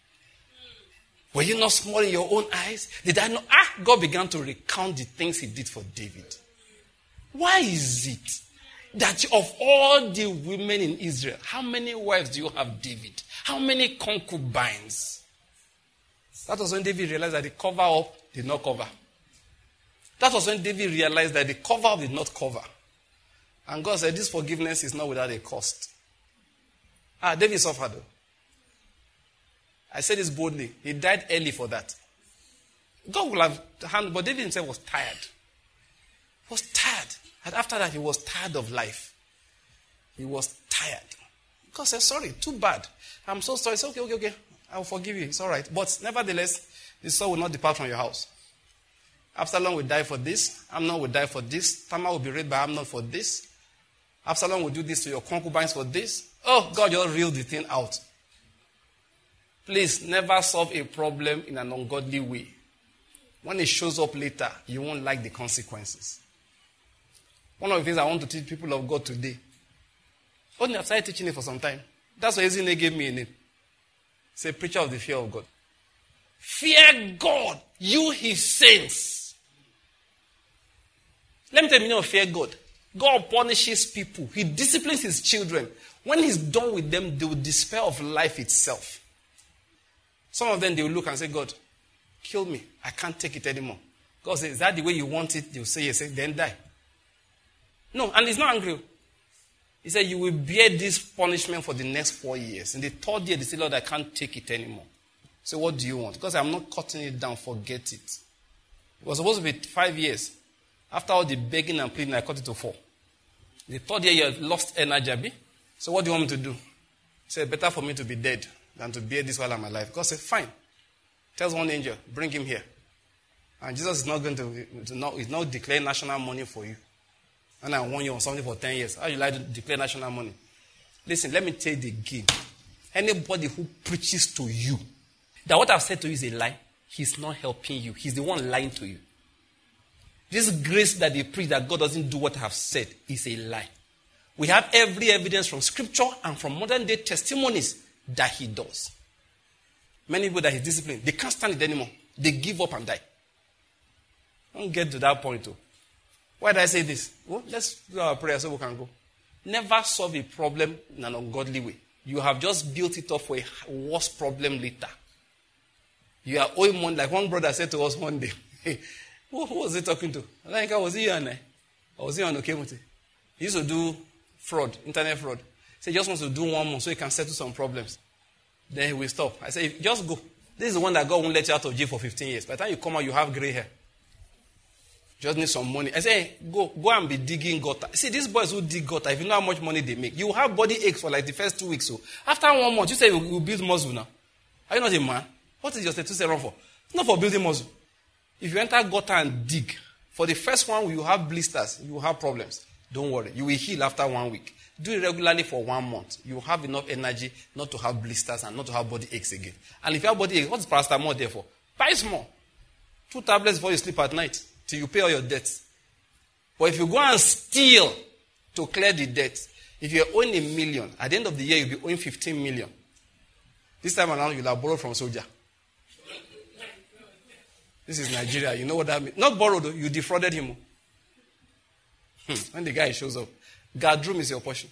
Were you not small in your own eyes? Did I not? God began to recount the things he did for David. Why is it that of all the women in Israel, how many wives do you have, David? How many concubines? That was when David realized that the cover up did not cover. That was when David realized that the cover up did not cover. And God said, this forgiveness is not without a cost. David suffered though. I said this boldly. He died early for that. God will have handled, but David himself was tired. He was tired. And after that, he was tired of life. He was tired. God said, sorry, too bad. I'm so sorry. It's okay. I'll forgive you. It's all right. But nevertheless, the soul will not depart from your house. Absalom will die for this. Amnon will die for this. Tamar will be raped by Amnon for this. Absalom will do this to your concubines for this. Oh, God, just reeled the thing out. Please, never solve a problem in an ungodly way. When it shows up later, you won't like the consequences. One of the things I want to teach people of God today. I've started teaching it for some time. That's why Ezine gave me a name. It's a preacher of the fear of God. Fear God, you his saints. Let me tell you, fear God. God punishes people. He disciplines his children. When he's done with them, they will despair of life itself. Some of them, they will look and say, God, kill me. I can't take it anymore. God says, is that the way you want it? They'll say, yes, then die. No, and he's not angry. He said, you will bear this punishment for the next 4 years. In the 3rd year, they say, Lord, I can't take it anymore. So what do you want? Because I'm not cutting it down, forget it. It was supposed to be 5 years. After all the begging and pleading, I cut it to 4. The 3rd year, you have lost energy, Abi. So what do you want me to do? He said, better for me to be dead than to bear this while I'm alive. God said, fine. Tells one angel, bring him here. And Jesus is not going to not declare national money for you. And I warn you on something for 10 years. How you like to declare national money? Listen, let me tell you again. Anybody who preaches to you that what I've said to you is a lie, he's not helping you. He's the one lying to you. This grace that they preach that God doesn't do what I have said is a lie. We have every evidence from scripture and from modern day testimonies that he does. Many people that he's disciplined, they can't stand it anymore. They give up and die. Don't get to that point too. Why did I say this? Well, let's do our prayer so we can go. Never solve a problem in an ungodly way. You have just built it up for a worse problem later. You are owing money. Like one brother said to us one day, hey, who was he talking to? Like, was he on Okemuti? He used to do fraud, internet fraud. He said he just wants to do 1 month so he can settle some problems. Then he will stop. I said, just go. This is the one that God won't let you out of jail for 15 years. By the time you come out, you have gray hair. Just need some money. I say, go and be digging gutter. See, these boys who dig gutter, if you know how much money they make, you have body aches for like the first 2 weeks. So after 1 month, you say you build muscle now. Are you not a man? What is your status run for? It's not for building muscle. If you enter gutter and dig, for the first one, you have blisters, you have problems. Don't worry. You will heal after 1 week. Do it regularly for 1 month. You have enough energy not to have blisters and not to have body aches again. And if you have body aches, what is paracetamol there for? Buy small. 2 tablets before you sleep at night till you pay all your debts. But if you go and steal to clear the debt, if you're owing $1 million, at the end of the year, you'll be owing 15 million. This time around, you'll have borrowed from soldier. This is Nigeria. You know what that means? Not borrowed, you defrauded him. When the guy shows up, guard room is your portion.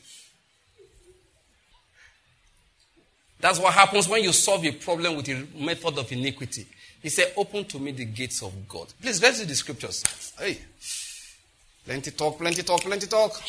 That's what happens when you solve a problem with a method of iniquity. He said, open to me the gates of God. Please, let's read the scriptures. Hey, plenty talk, plenty talk, plenty talk.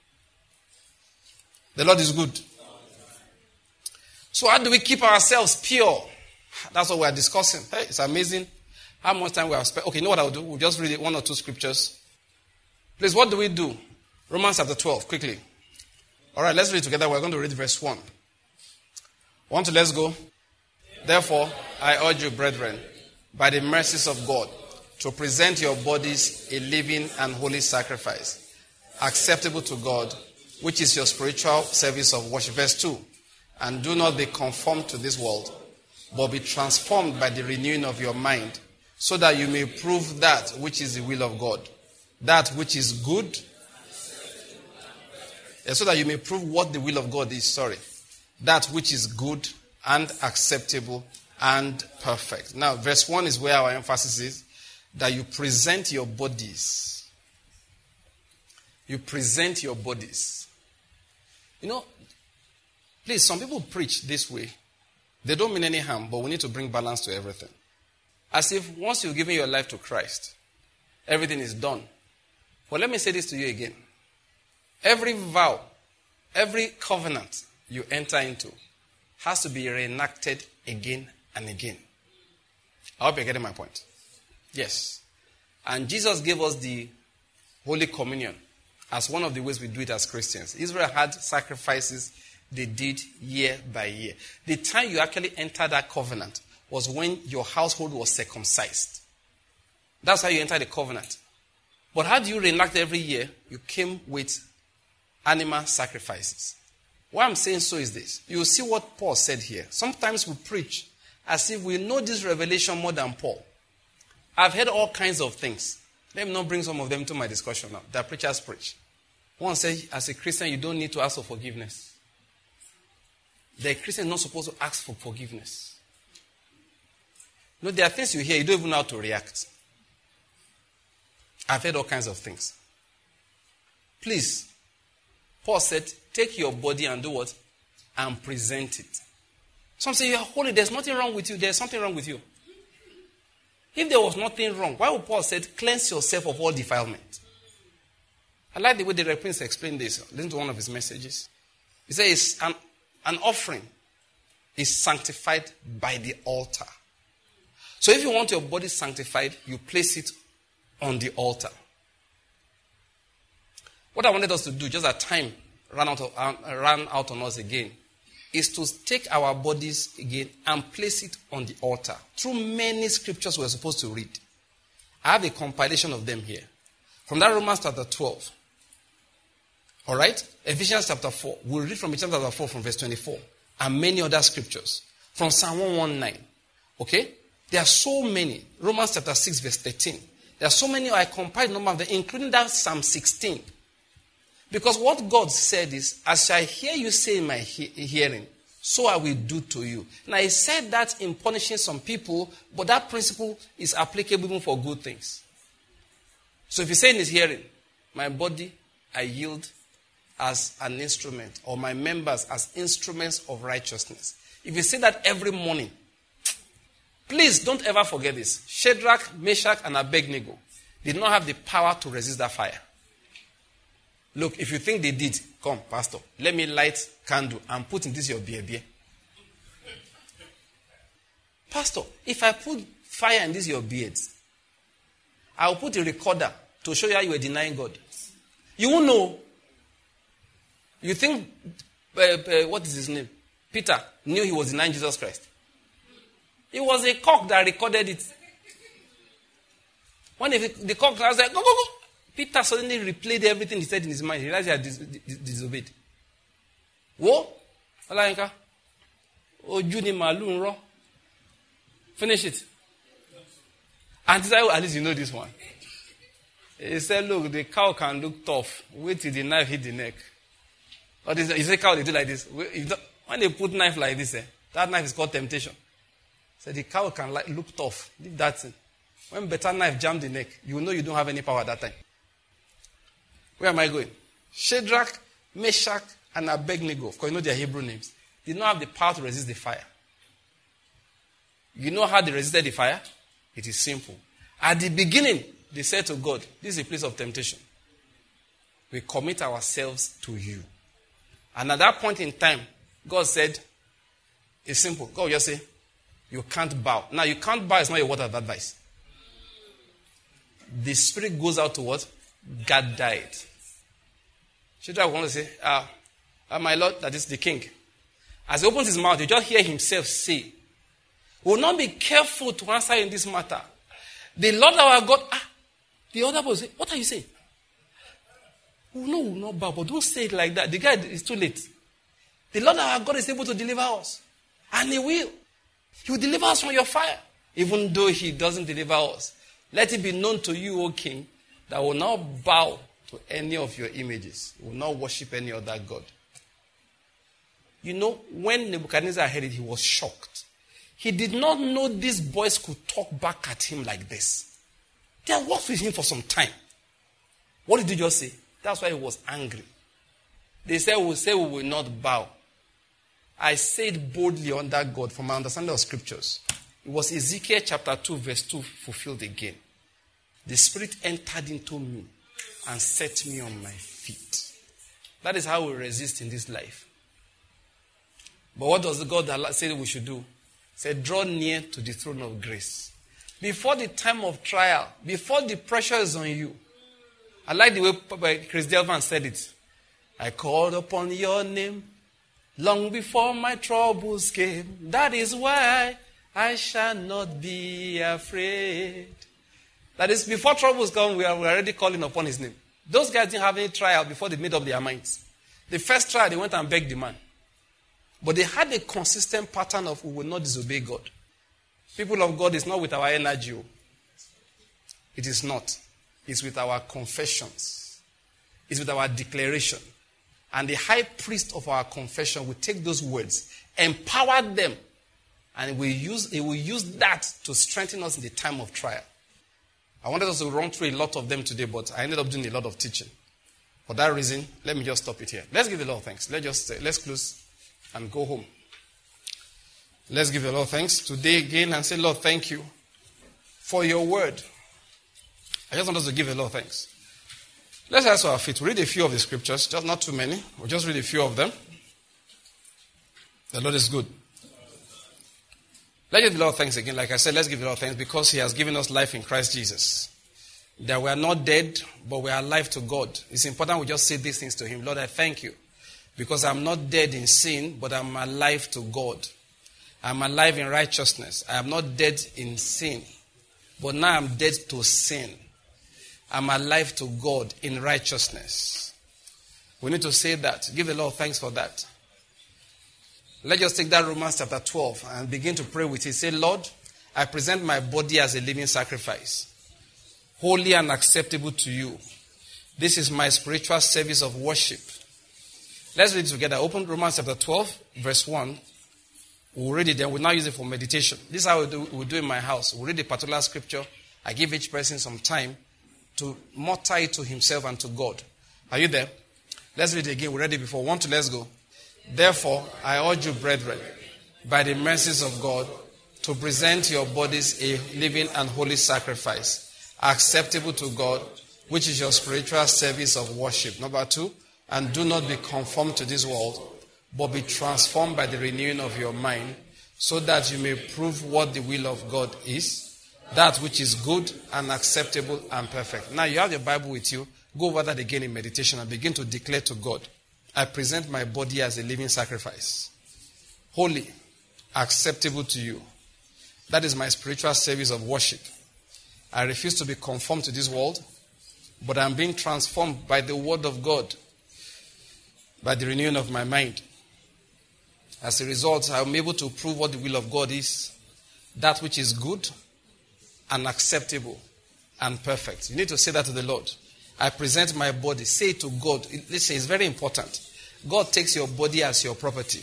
The Lord is good. So how do we keep ourselves pure? That's what we are discussing. Hey, it's amazing how much time we have spent. Okay, you know what I'll do? We'll just read 1 or 2 scriptures. Please, what do we do? Romans chapter 12, quickly. All right, let's read it together. We're going to read verse 1. 1, 2, let's go. Therefore, I urge you, brethren, by the mercies of God, to present your bodies a living and holy sacrifice, acceptable to God, which is your spiritual service of worship. Verse 2. And do not be conformed to this world, but be transformed by the renewing of your mind, so that you may prove that which is the will of God, that which is good, so that you may prove what the will of God is, that which is good and acceptable and perfect. Now, verse 1 is where our emphasis is, that you present your bodies. You present your bodies. You know, please, some people preach this way. They don't mean any harm, but we need to bring balance to everything. As if once you've given your life to Christ, everything is done. But let me say this to you again. Every vow, every covenant you enter into has to be reenacted again and again. I hope you're getting my point. Yes. And Jesus gave us the Holy Communion as one of the ways we do it as Christians. Israel had sacrifices they did year by year. The time you actually entered that covenant was when your household was circumcised. That's how you entered the covenant. But how do you reenact every year? You came with animal sacrifices. Why I'm saying so is this. You will see what Paul said here. Sometimes we preach as if we know this revelation more than Paul. I've heard all kinds of things. Let me not bring some of them to my discussion now. That preachers preach. One says, as a Christian, you don't need to ask for forgiveness. The Christian is not supposed to ask for forgiveness. No, there are things you hear, you don't even know how to react. I've heard all kinds of things. Please, Paul said, take your body and do what? And present it. Some say, you're holy, there's nothing wrong with you. There's something wrong with you. If there was nothing wrong, why would Paul said, cleanse yourself of all defilement? I like the way the Reverend Prince explained this. Listen to one of his messages. He says, an offering is sanctified by the altar. So if you want your body sanctified, you place it on the altar. What I wanted us to do, just as time ran out on us again, is to take our bodies again and place it on the altar. Through many scriptures we're supposed to read. I have a compilation of them here. From that Romans chapter 12. All right? Ephesians chapter 4. We'll read from Ephesians chapter 4 from verse 24. And many other scriptures. From Psalm 119. Okay? There are so many. Romans chapter 6 verse 13. There are so many. I compiled a number of them, including that Psalm 16. Because what God said is, as I hear you say in my hearing, so I will do to you. Now, he said that in punishing some people, but that principle is applicable even for good things. So if you say in his hearing, my body I yield as an instrument, or my members as instruments of righteousness. If you say that every morning, please don't ever forget this. Shadrach, Meshach, and Abednego did not have the power to resist that fire. Look, if you think they did, come, pastor, let me light candle and put in this your beer. Pastor, if I put fire in this your beards, I will put a recorder to show you how you were denying God. You won't know. You think, what is his name? Peter knew he was denying Jesus Christ. It was a cock that recorded it. When the cock was like, go, go, go. Peter suddenly replayed everything he said in his mind. He realized he had disobeyed. Wo? Alainka? Oju ni malu nro. Finish it. And he said, at least you know this one. He said, look, the cow can look tough. Wait till the knife hit the neck. Or he said, cow, they do like this. When they put knife like this, that knife is called temptation. So the cow can look tough. Leave that thing. When better knife jam the neck, you know you don't have any power at that time. Where am I going? Shadrach, Meshach, and Abednego, of course you know their Hebrew names, did not have the power to resist the fire. You know how they resisted the fire? It is simple. At the beginning, they said to God, this is a place of temptation. We commit ourselves to you. And at that point in time, God said, it's simple. God will just say, you can't bow. Now, you can't bow is not a word of advice. The spirit goes out to what? Gather it. Shadrach want to say, my Lord, that is the king. As he opens his mouth, you just hear himself say, we will not be careful to answer in this matter. The Lord our God, the other person, what are you saying? We will not bow, but don't say it like that. The guy is too late. The Lord our God is able to deliver us. And he will. He will deliver us from your fire. Even though he doesn't deliver us. Let it be known to you, O king, that will not bow to any of your images. Will not worship any other god. You know, when Nebuchadnezzar heard it, he was shocked. He did not know these boys could talk back at him like this. They had worked with him for some time. What did you just say? That's why he was angry. They said, we will not bow. I said boldly under God from my understanding of scriptures. It was Ezekiel chapter 2 verse 2 fulfilled again. The Spirit entered into me and set me on my feet. That is how we resist in this life. But what does God say we should do? He said, draw near to the throne of grace. Before the time of trial, before the pressure is on you. I like the way Chris Delvan said it. I called upon your name long before my troubles came. That is why I shall not be afraid. That is, before troubles come, we are already calling upon his name. Those guys didn't have any trial before they made up their minds. The first trial, they went and begged the man. But they had a consistent pattern of we will not disobey God. People of God, is not with our energy. It is not. It's with our confessions. It's with our declaration. And the high priest of our confession will take those words, empower them, and he will use that to strengthen us in the time of trial. I wanted us to run through a lot of them today, but I ended up doing a lot of teaching. For that reason, let me just stop it here. Let's give the Lord thanks. Let's close and go home. Let's give the Lord thanks today again and say, Lord, thank you for your word. I just want us to give the Lord thanks. Let's rise to our feet. We'll read a few of the scriptures, just not too many. We'll just read a few of them. The Lord is good. Let's give the Lord thanks again. Like I said, let's give the Lord thanks because he has given us life in Christ Jesus. That we are not dead, but we are alive to God. It's important we just say these things to him. Lord, I thank you because I'm not dead in sin, but I'm alive to God. I'm alive in righteousness. I am not dead in sin, But now I'm dead to sin. I'm alive to God in righteousness. We need to say that. Give the Lord thanks for that. Let's just take that Romans chapter 12 and begin to pray with it. Say, Lord, I present my body as a living sacrifice, holy and acceptable to you. This is my spiritual service of worship. Let's read it together. Open Romans chapter 12, verse 1. We'll read it, then we'll now use it for meditation. This is how we'll do in my house. We'll read a particular scripture. I give each person some time to mutter it to himself and to God. Are you there? Let's read it again. We read it before. 1, 2, let's go. Therefore, I urge you, brethren, by the mercies of God, to present your bodies a living and holy sacrifice, acceptable to God, which is your spiritual service of worship. Number 2, and do not be conformed to this world, but be transformed by the renewing of your mind, so that you may prove what the will of God is, that which is good and acceptable and perfect. Now you have your Bible with you. Go over that again in meditation and begin to declare to God, I present my body as a living sacrifice, holy, acceptable to you. That is my spiritual service of worship. I refuse to be conformed to this world, but I'm being transformed by the word of God, by the renewing of my mind. As a result, I'm able to prove what the will of God is, that which is good and acceptable and perfect. You need to say that to the Lord. I present my body. Say it to God. Listen, it's very important. God takes your body as your property.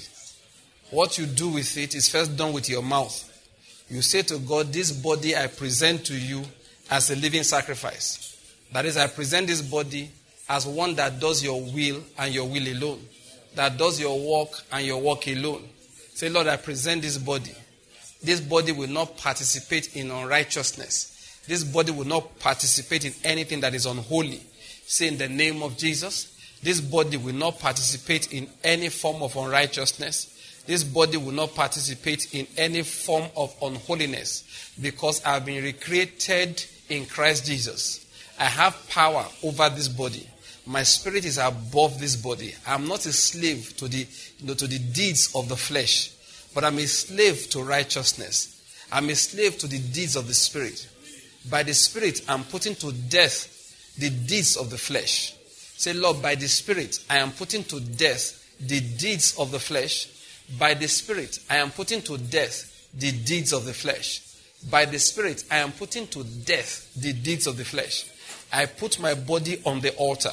What you do with it is first done with your mouth. You say to God, this body I present to you as a living sacrifice. That is, I present this body as one that does your will and your will alone. That does your work and your work alone. Say, Lord, I present this body. This body will not participate in unrighteousness. This body will not participate in anything that is unholy. Say, in the name of Jesus, this body will not participate in any form of unrighteousness. This body will not participate in any form of unholiness, because I have been recreated in Christ Jesus. I have power over this body. My spirit is above this body. I'm not a slave to the deeds of the flesh, but I'm a slave to righteousness. I'm a slave to the deeds of the spirit. By the spirit, I'm putting to death the deeds of the flesh. Say, Lord, by the spirit, I am putting to death the deeds of the flesh. By the spirit, I am putting to death the deeds of the flesh. By the spirit, I am putting to death the deeds of the flesh. I put my body on the altar.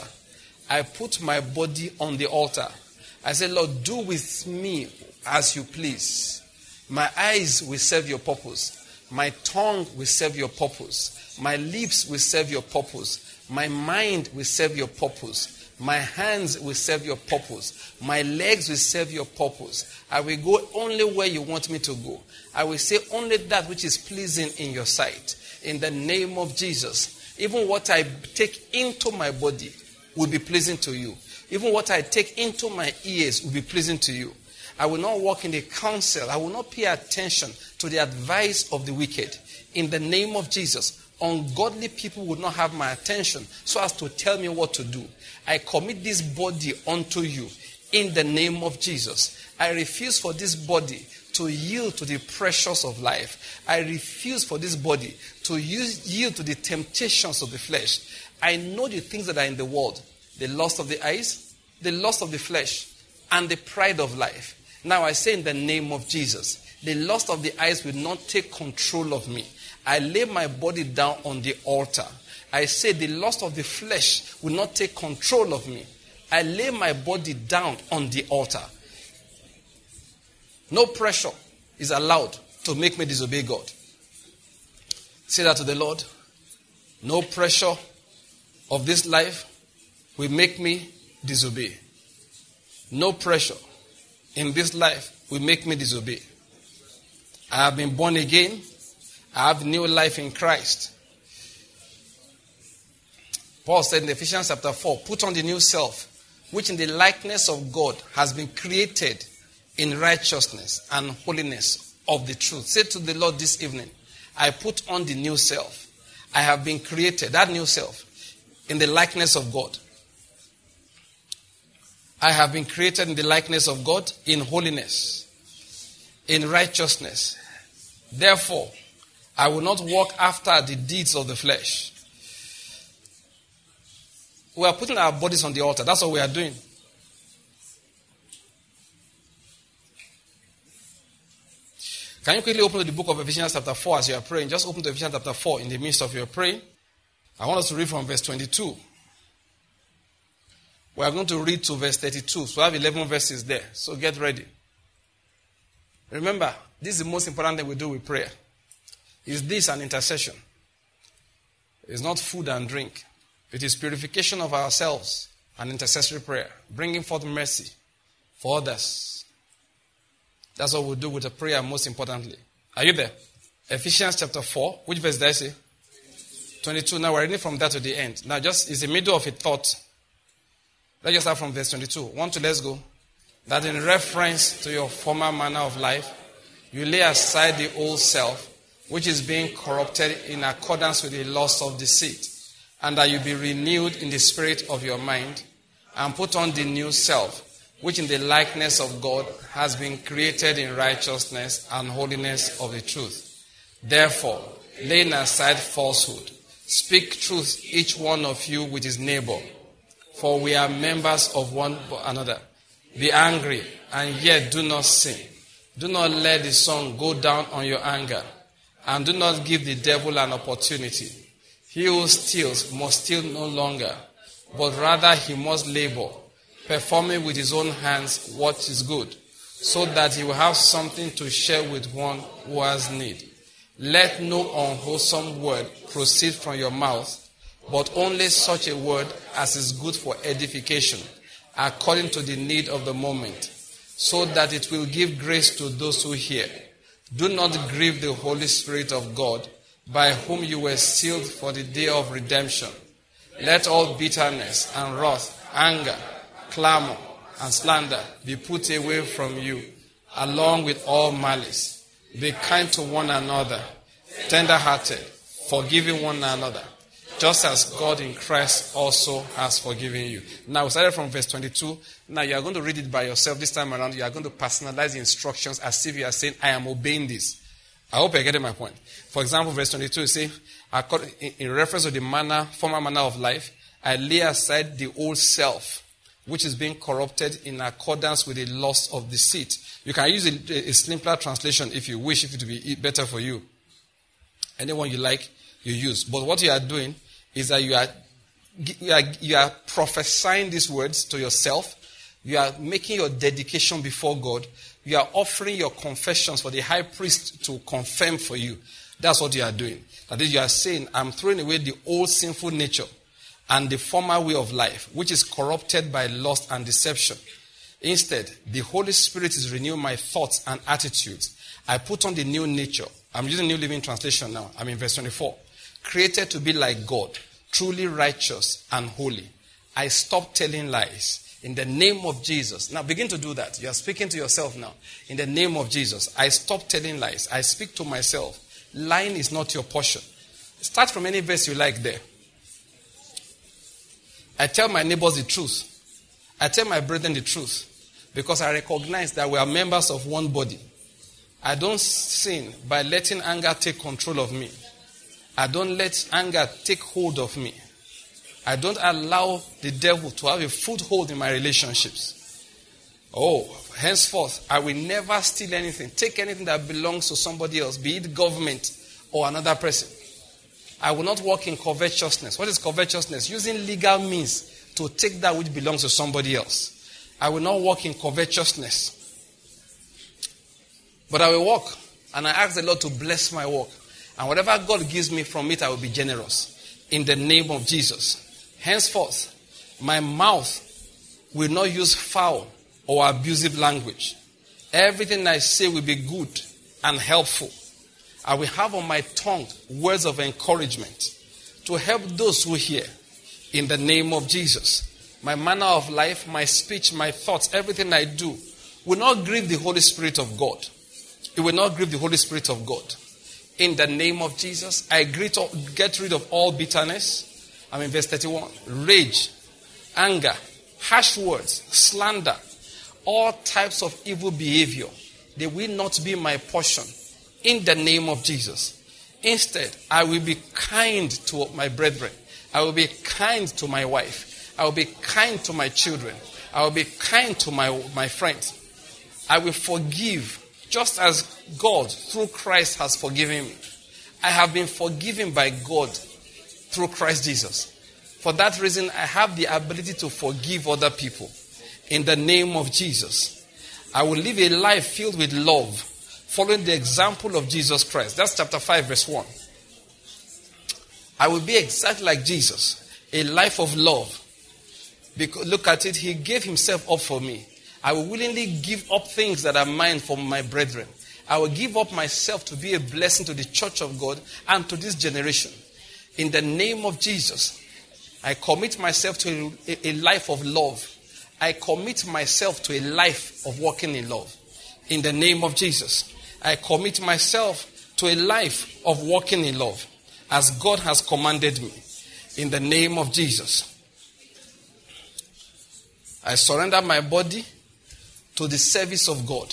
I put my body on the altar. I say, Lord, do with me as you please. My eyes will serve your purpose. My tongue will serve your purpose. My lips will serve your purpose. My mind will serve your purpose. My hands will serve your purpose. My legs will serve your purpose. I will go only where you want me to go. I will say only that which is pleasing in your sight. In the name of Jesus. Even what I take into my body will be pleasing to you. Even what I take into my ears will be pleasing to you. I will not walk in the counsel. I will not pay attention to the advice of the wicked. In the name of Jesus, ungodly people will not have my attention so as to tell me what to do. I commit this body unto you in the name of Jesus. I refuse for this body to yield to the pressures of life. I refuse for this body to yield to the temptations of the flesh. I know the things that are in the world, the lust of the eyes, the lust of the flesh, and the pride of life. Now I say in the name of Jesus, the lust of the eyes will not take control of me. I lay my body down on the altar. I say the lust of the flesh will not take control of me. I lay my body down on the altar. No pressure is allowed to make me disobey God. Say that to the Lord. No pressure of this life will make me disobey. No pressure in this life will make me disobey. I have been born again. I have new life in Christ. Paul said in Ephesians chapter 4, put on the new self, which in the likeness of God has been created in righteousness and holiness of the truth. Say to the Lord this evening, I put on the new self. I have been created, that new self, in the likeness of God. I have been created in the likeness of God in holiness, in righteousness. Therefore, I will not walk after the deeds of the flesh. We are putting our bodies on the altar. That's what we are doing. Can you quickly open to the book of Ephesians chapter 4 as you are praying? Just open to Ephesians chapter 4 in the midst of your praying. I want us to read from verse 22. We are going to read to verse 32. So I have 11 verses there. So get ready. Remember, this is the most important thing we do with prayer. Is this an intercession? It's not food and drink. It is purification of ourselves and intercessory prayer. Bringing forth mercy for others. That's what we do with a prayer most importantly. Are you there? Ephesians chapter 4. Which verse did I say? 22. Now we're reading from that to the end. Now just, it's the middle of a thought. Let's just start from verse 22. 1, 2, let's go. That in reference to your former manner of life, you lay aside the old self, which is being corrupted in accordance with the lust of deceit, and that you be renewed in the spirit of your mind, and put on the new self, which in the likeness of God has been created in righteousness and holiness of the truth. Therefore, laying aside falsehood, speak truth each one of you with his neighbor, for we are members of one another. Be angry, and yet do not sin. Do not let the sun go down on your anger, and do not give the devil an opportunity. He who steals must steal no longer, but rather he must labor, performing with his own hands what is good, so that he will have something to share with one who has need. Let no unwholesome word proceed from your mouth, but only such a word as is good for edification, according to the need of the moment, so that it will give grace to those who hear. Do not grieve the Holy Spirit of God, by whom you were sealed for the day of redemption. Let all bitterness and wrath, anger, clamor, and slander be put away from you, along with all malice. Be kind to one another, tender-hearted, forgiving one another, just as God in Christ also has forgiven you. Now, we started from verse 22. Now, you are going to read it by yourself this time around. You are going to personalize the instructions as if you are saying, I am obeying this. I hope you're getting my point. For example, verse 22, you say, in reference to the former manner of life, I lay aside the old self, which is being corrupted in accordance with the lust of deceit. You can use a simpler translation if you wish, if it will be better for you. Anyone you like, you use. But what you are doing is that you are prophesying these words to yourself. You are making your dedication before God. You are offering your confessions for the high priest to confirm for you. That's what you are doing. That is, you are saying, I'm throwing away the old sinful nature and the former way of life, which is corrupted by lust and deception. Instead, the Holy Spirit is renewing my thoughts and attitudes. I put on the new nature. I'm using New Living Translation now. I'm in verse 24. Created to be like God, truly righteous and holy. I stop telling lies. In the name of Jesus. Now begin to do that. You are speaking to yourself now. In the name of Jesus. I stop telling lies. I speak to myself. Lying is not your portion. Start from any verse you like there. I tell my neighbors the truth. I tell my brethren the truth. Because I recognize that we are members of one body. I don't sin by letting anger take control of me. I don't let anger take hold of me. I don't allow the devil to have a foothold in my relationships. Oh, henceforth, I will never steal anything, take anything that belongs to somebody else, be it government or another person. I will not walk in covetousness. What is covetousness? Using legal means to take that which belongs to somebody else. I will not walk in covetousness. But I will walk, and I ask the Lord to bless my walk. And whatever God gives me from it, I will be generous. In the name of Jesus. Henceforth, my mouth will not use foul or abusive language. Everything I say will be good and helpful. I will have on my tongue words of encouragement to help those who hear. In the name of Jesus. My manner of life, my speech, my thoughts, everything I do will not grieve the Holy Spirit of God. It will not grieve the Holy Spirit of God. In the name of Jesus, I get rid of all bitterness. I'm in verse 31. Rage, anger, harsh words, slander, all types of evil behavior. They will not be my portion. In the name of Jesus. Instead, I will be kind to my brethren. I will be kind to my wife. I will be kind to my children. I will be kind to my friends. I will forgive just as God, through Christ, has forgiven me. I have been forgiven by God through Christ Jesus. For that reason, I have the ability to forgive other people. In the name of Jesus, I will live a life filled with love, following the example of Jesus Christ. That's chapter 5, verse 1. I will be exactly like Jesus, a life of love. Because, look at it, he gave himself up for me. I will willingly give up things that are mine for my brethren. I will give up myself to be a blessing to the church of God and to this generation. In the name of Jesus, I commit myself to a life of love. I commit myself to a life of walking in love. In the name of Jesus, I commit myself to a life of walking in love, as God has commanded me. In the name of Jesus, I surrender my body to the service of God.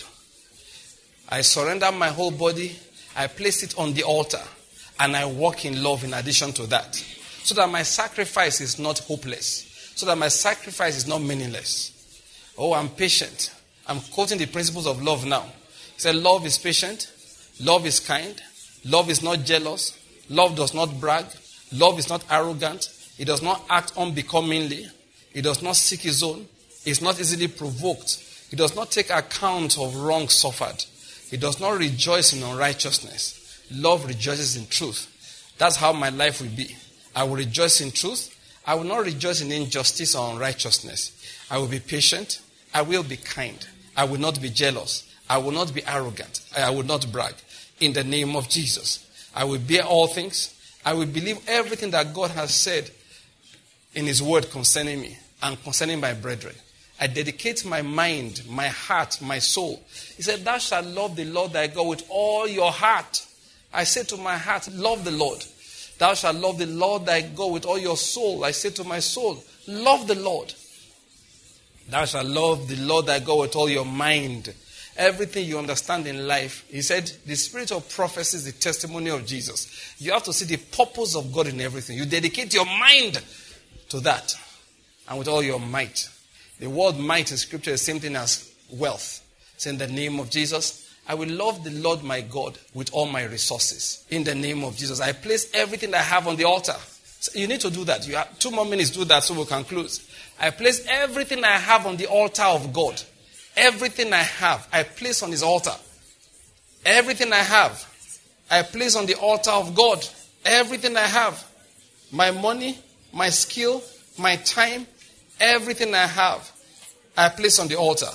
I surrender my whole body. I place it on the altar. And I walk in love in addition to that. So that my sacrifice is not hopeless. So that my sacrifice is not meaningless. Oh, I'm patient. I'm quoting the principles of love now. He said, love is patient. Love is kind. Love is not jealous. Love does not brag. Love is not arrogant. It does not act unbecomingly. It does not seek his own. It's not easily provoked. It does not take account of wrong suffered. It does not rejoice in unrighteousness. Love rejoices in truth. That's how my life will be. I will rejoice in truth. I will not rejoice in injustice or unrighteousness. I will be patient. I will be kind. I will not be jealous. I will not be arrogant. I will not brag. In the name of Jesus, I will bear all things. I will believe everything that God has said in his word concerning me and concerning my brethren. I dedicate my mind, my heart, my soul. He said, thou shalt love the Lord thy God with all your heart. I say to my heart, love the Lord. Thou shalt love the Lord thy God with all your soul. I say to my soul, love the Lord. Thou shalt love the Lord thy God with all your mind. Everything you understand in life. He said, the spirit of prophecy is the testimony of Jesus. You have to see the purpose of God in everything. You dedicate your mind to that. And with all your might. The word might in scripture is the same thing as wealth. It's in the name of Jesus. I will love the Lord my God with all my resources. In the name of Jesus. I place everything I have on the altar. So you need to do that. You have 2 more minutes to do that so we can close. I place everything I have on the altar of God. Everything I have, I place on his altar. Everything I have, I place on the altar of God. Everything I have. My money, my skill, my time, everything I have, I place on the altar.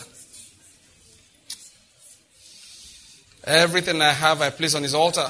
Everything I have, I place on his altar.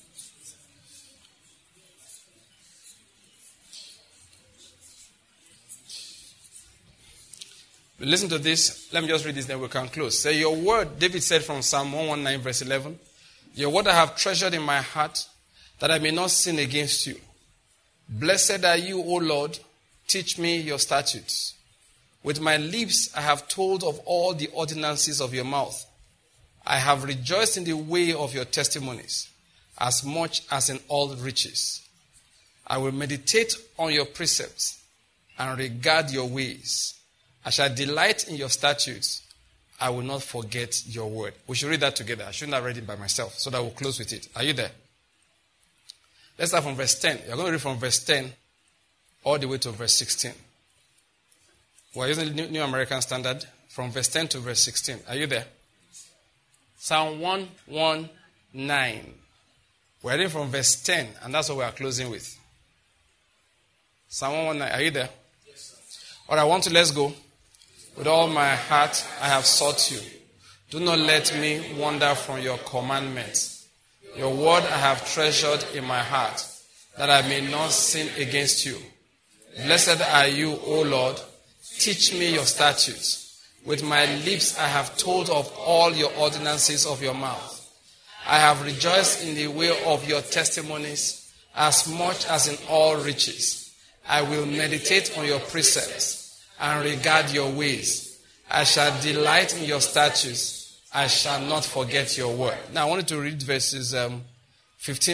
Listen to this. Let me just read this, then we can close. Say, your word, David said from Psalm 119, verse 11, your word I have treasured in my heart, that I may not sin against you. Blessed are you, O Lord. Teach me your statutes. With my lips I have told of all the ordinances of your mouth. I have rejoiced in the way of your testimonies, as much as in all riches. I will meditate on your precepts and regard your ways. I shall delight in your statutes. I will not forget your word. We should read that together. I shouldn't have read it by myself, so that we'll close with it. Are you there? Let's start from verse 10. You're going to read from verse 10 all the way to verse 16. We're using the New American Standard from verse 10 to verse 16. Are you there? Psalm 119. We're reading from verse 10, and that's what we are closing with. Psalm 119. Are you there? Yes, sir. All right, let's go. With all my heart I have sought you. Do not let me wander from your commandments. Your word I have treasured in my heart, that I may not sin against you. Blessed are you, O Lord. Teach me your statutes. With my lips I have told of all your ordinances of your mouth. I have rejoiced in the way of your testimonies, as much as in all riches. I will meditate on your precepts and regard your ways. I shall delight in your statutes. I shall not forget your word. Now I wanted to read verses 15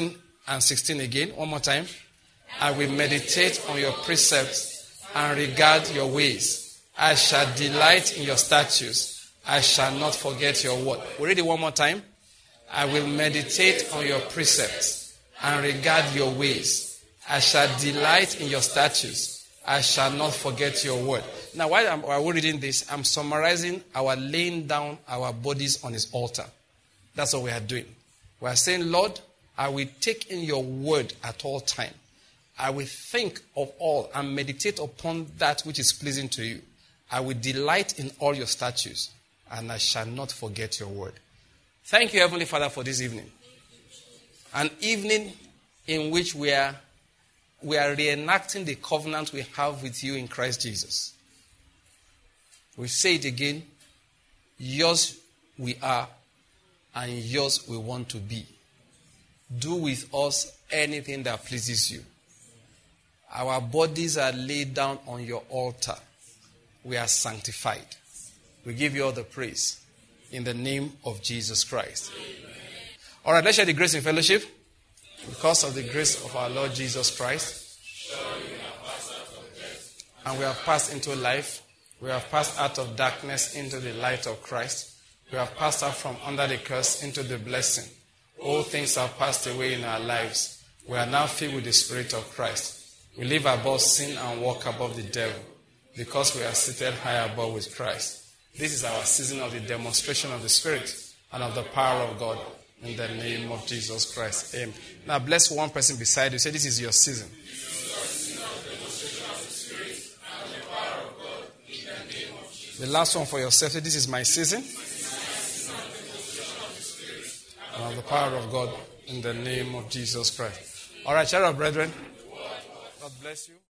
And 16 again. One more time. I will meditate on your precepts and regard your ways. I shall delight in your statutes. I shall not forget your word. We read it one more time. I will meditate on your precepts and regard your ways. I shall delight in your statutes. I shall not forget your word. Now, while we're reading this, I'm summarizing our laying down our bodies on his altar. That's what we are doing. We are saying, Lord, I will take in your word at all time. I will think of all and meditate upon that which is pleasing to you. I will delight in all your statutes, and I shall not forget your word. Thank you, Heavenly Father, for this evening. An evening in which we are reenacting the covenant we have with you in Christ Jesus. We say it again. Yours we are, and yours we want to be. Do with us anything that pleases you. Our bodies are laid down on your altar. We are sanctified. We give you all the praise in the name of Jesus Christ. Amen. All right, let's share the grace in fellowship. Because of the grace of our Lord Jesus Christ, and we have passed into life. We have passed out of darkness into the light of Christ. We have passed out from under the curse into the blessing. All things have passed away in our lives. We are now filled with the Spirit of Christ. We live above sin and walk above the devil because we are seated high above with Christ. This is our season of the demonstration of the Spirit and of the power of God in the name of Jesus Christ. Amen. Now bless one person beside you. Say, this is your season. The last one for yourself. Say, this is my season. And of the power of God in the name of Jesus Christ. All right, child of brethren. God bless you.